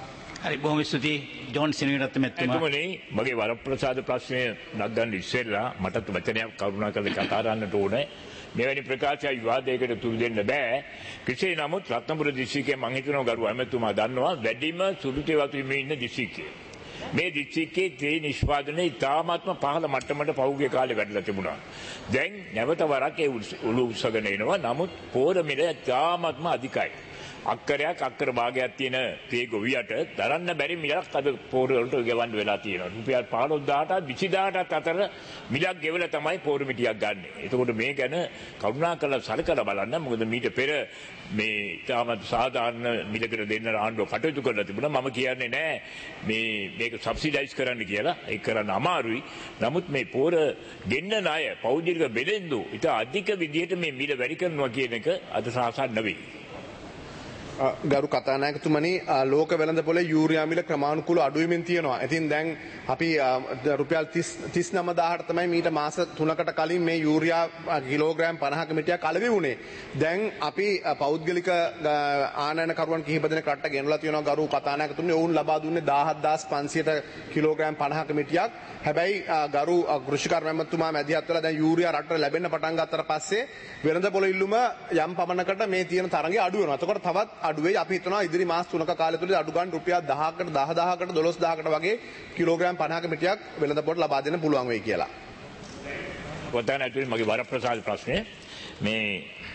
හරි බොහොම ස්තුතියි ජෝන් සෙනවිරත්න මැතිතුමා.
එතුමනි මගේ වරප්‍රසාද ප්‍රශ්නය නගන්න ඉස්සෙල්ලා මටත් වචනයක් කරුණාකරලා කතා කරන්නට ඕනේ. මෙවැනි ප්‍රකාශය විවාදයකට තුරු දෙන්න බෑ. කෙසේ නමුත් රත්නපුර දිස්ත්‍රික්කයේ මම හිතනවා ගරු ඇමතුමා දන්නවා වැඩිම සුළුතේ වතු හිමි ඉන්න දිස්ත්‍රික්කය. මේ දිස්ත්‍රික්කයේ තේ නිෂ්පාදනයේ ඉතාමත්ම පහළ මට්ටමට පහුගිය කාලේ වැඩිලා තිබුණා. දැන් නැවත වරක් ඒ උළු උස්සගෙන එනවා. නමුත් පෝර මිල ඉතාමත්ම අධිකයි. අක්කරයක් අක්කර භාගයක් තියෙන තේ ගොවියට දරන්න බැරි මිලක් අද පෝර වලට ගෙවන්න වෙලා තියෙනවා. රුපියල් පහළොස්දාහටත් විසිදාහටත් අතර මිලක් ගෙවලා තමයි පෝර මිටියක් ගන්න. එතකොට මේ ගැන කරුණාකරලා සලකලා බලන්න. මොකද මීට පෙර මේ ඉතාමත් සාධාරණ මිලකට දෙන්න ආණ්ඩුව කටයුතු කරලා තිබුණා. මම කියන්නේ නෑ මේ මේක සබ්සිඩයිස් කරන්න කියලා. ඒක කරන්න අමාරුයි. නමුත් මේ පෝර ගෙන්න ණය පෞද්ගලික බෙලෙන්දු ඊට අධික විදියට මේ මිල වැඩි කරනවා කියන එක අද සාසන් නෙවෙයි.
ගරු කතානායකතුමනි ලෝක වෙළඳ පොලේ යූරියා මිල ක්‍රමානුකූල අඩු වෙමින් තියෙනවා. ඉතින් දැන් අපි රුපියල් තිස් නවදාහට තමයි මීට මාස තුනකට කලින් මේ යූරියා කිලෝග්‍රෑම් පනහක මිටියක් අලෙවි වුණේ. දැන් අපි පෞද්ගලික ආනයනකරුවන් කිහිප දෙනෙක් රටට ගෙනලා තියෙනවා ගරු කතානායකතුමනි. ඔවුන් ලබා දුන්නේ දාහදාස් පන්සියයට කිලෝග්‍රෑම් පනහක මිටියක්. හැබැයි ගරු කෘෂිකර්ම ඇමතුමා මැදිහත් වෙලා දැන් යූරියා රටට ලැබෙන්න පටන් ගත්තට පස්සේ වෙළඳ පොළ ඉල්ලුම යම් පමණකට මේ තියෙන තරඟය අඩු වෙනවා. එතකොට තවත් අඩුවේ අපි හිතනවා ඉදිරි මාස තුනක කාලය තුලදී අඩු ගන්න රුපියල් දහයකට දහදාහකට දොළොස්දාහකට වගේ කිලෝග්‍රෑම් පනහක මිටියක් වෙළඳ පොළට ලබා දෙන්න පුළුවන් වෙයි කියලා.
වදාන ඇතුලේ මගේ වරප්‍රසාද ප්‍රශ්නේ මේ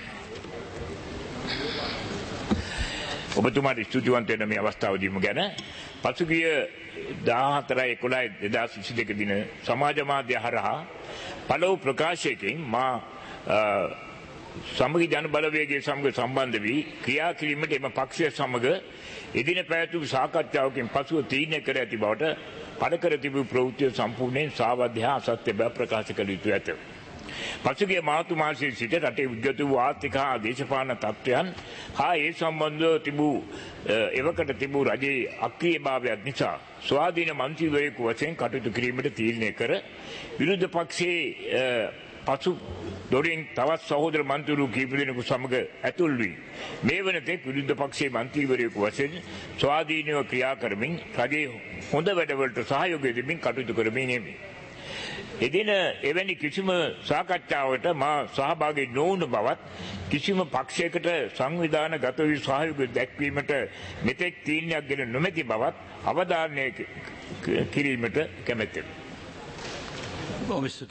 ඔබතුමාට ස්තුතිවන්ත වෙන මේ අවස්ථාවදීම ගැන පසුගිය දාහතර එකොළහ දෙදාස් විසිදෙක දින සමාජ මාධ්‍ය හරහා පළවු ප්‍රකාශයකින් මා සමගි ජන බලවේගයේ සමග සම්බන්ධ වී ක්‍රියා කිරීමට එම පක්ෂය සමග එදින පැවැත්වූ සාකච්ඡාවකින් පසුව තීරණය කර ඇති බවට පළ කර තිබූ ප්‍රවෘත්තිය සම්පූර්ණයෙන් සාවද්‍ය හා අසත්‍ය බව ප්‍රකාශ කළ යුතු ඇත. පසුගිය මාර්තු මාසයේ සිට රටේ විද්ගත වූ ආර්ථික හා දේශපාලන තත්ත්වයන් හා ඒ සම්බන්ධව තිබූ එවකට තිබූ රජයේ අක්‍රීයභාවයක් නිසා ස්වාධීන මන්ත්‍රීවරයෙකු වශයෙන් කටයුතු කිරීමට තීරණය කර විරුද්ධ පක්ෂයේ පසු දොරින් තවත් සහෝදර මන්ත්‍රීවරු කීප දෙනෙකු සමග ඇතුල් වී මේ වන තෙක් විරුද්ධ පක්ෂයේ මන්ත්‍රීවරයෙකු වශයෙන් ස්වාධීනව ක්‍රියා කරමින් රජයේ හොඳ වැඩවලට සහයෝගය දෙමින් කටයුතු කරමින් එමි. එදින එවැනි කිසිම සාකච්ඡාවකට මා සහභාගී නොවුන බවත් කිසිම පක්ෂයකට සංවිධානගත වූ සහයෝගය දැක්වීමට මෙතෙක් තීරණයක් ගෙන නොමැති බවත් අවධාරණය කිරීමට කැමැත්තෙමි.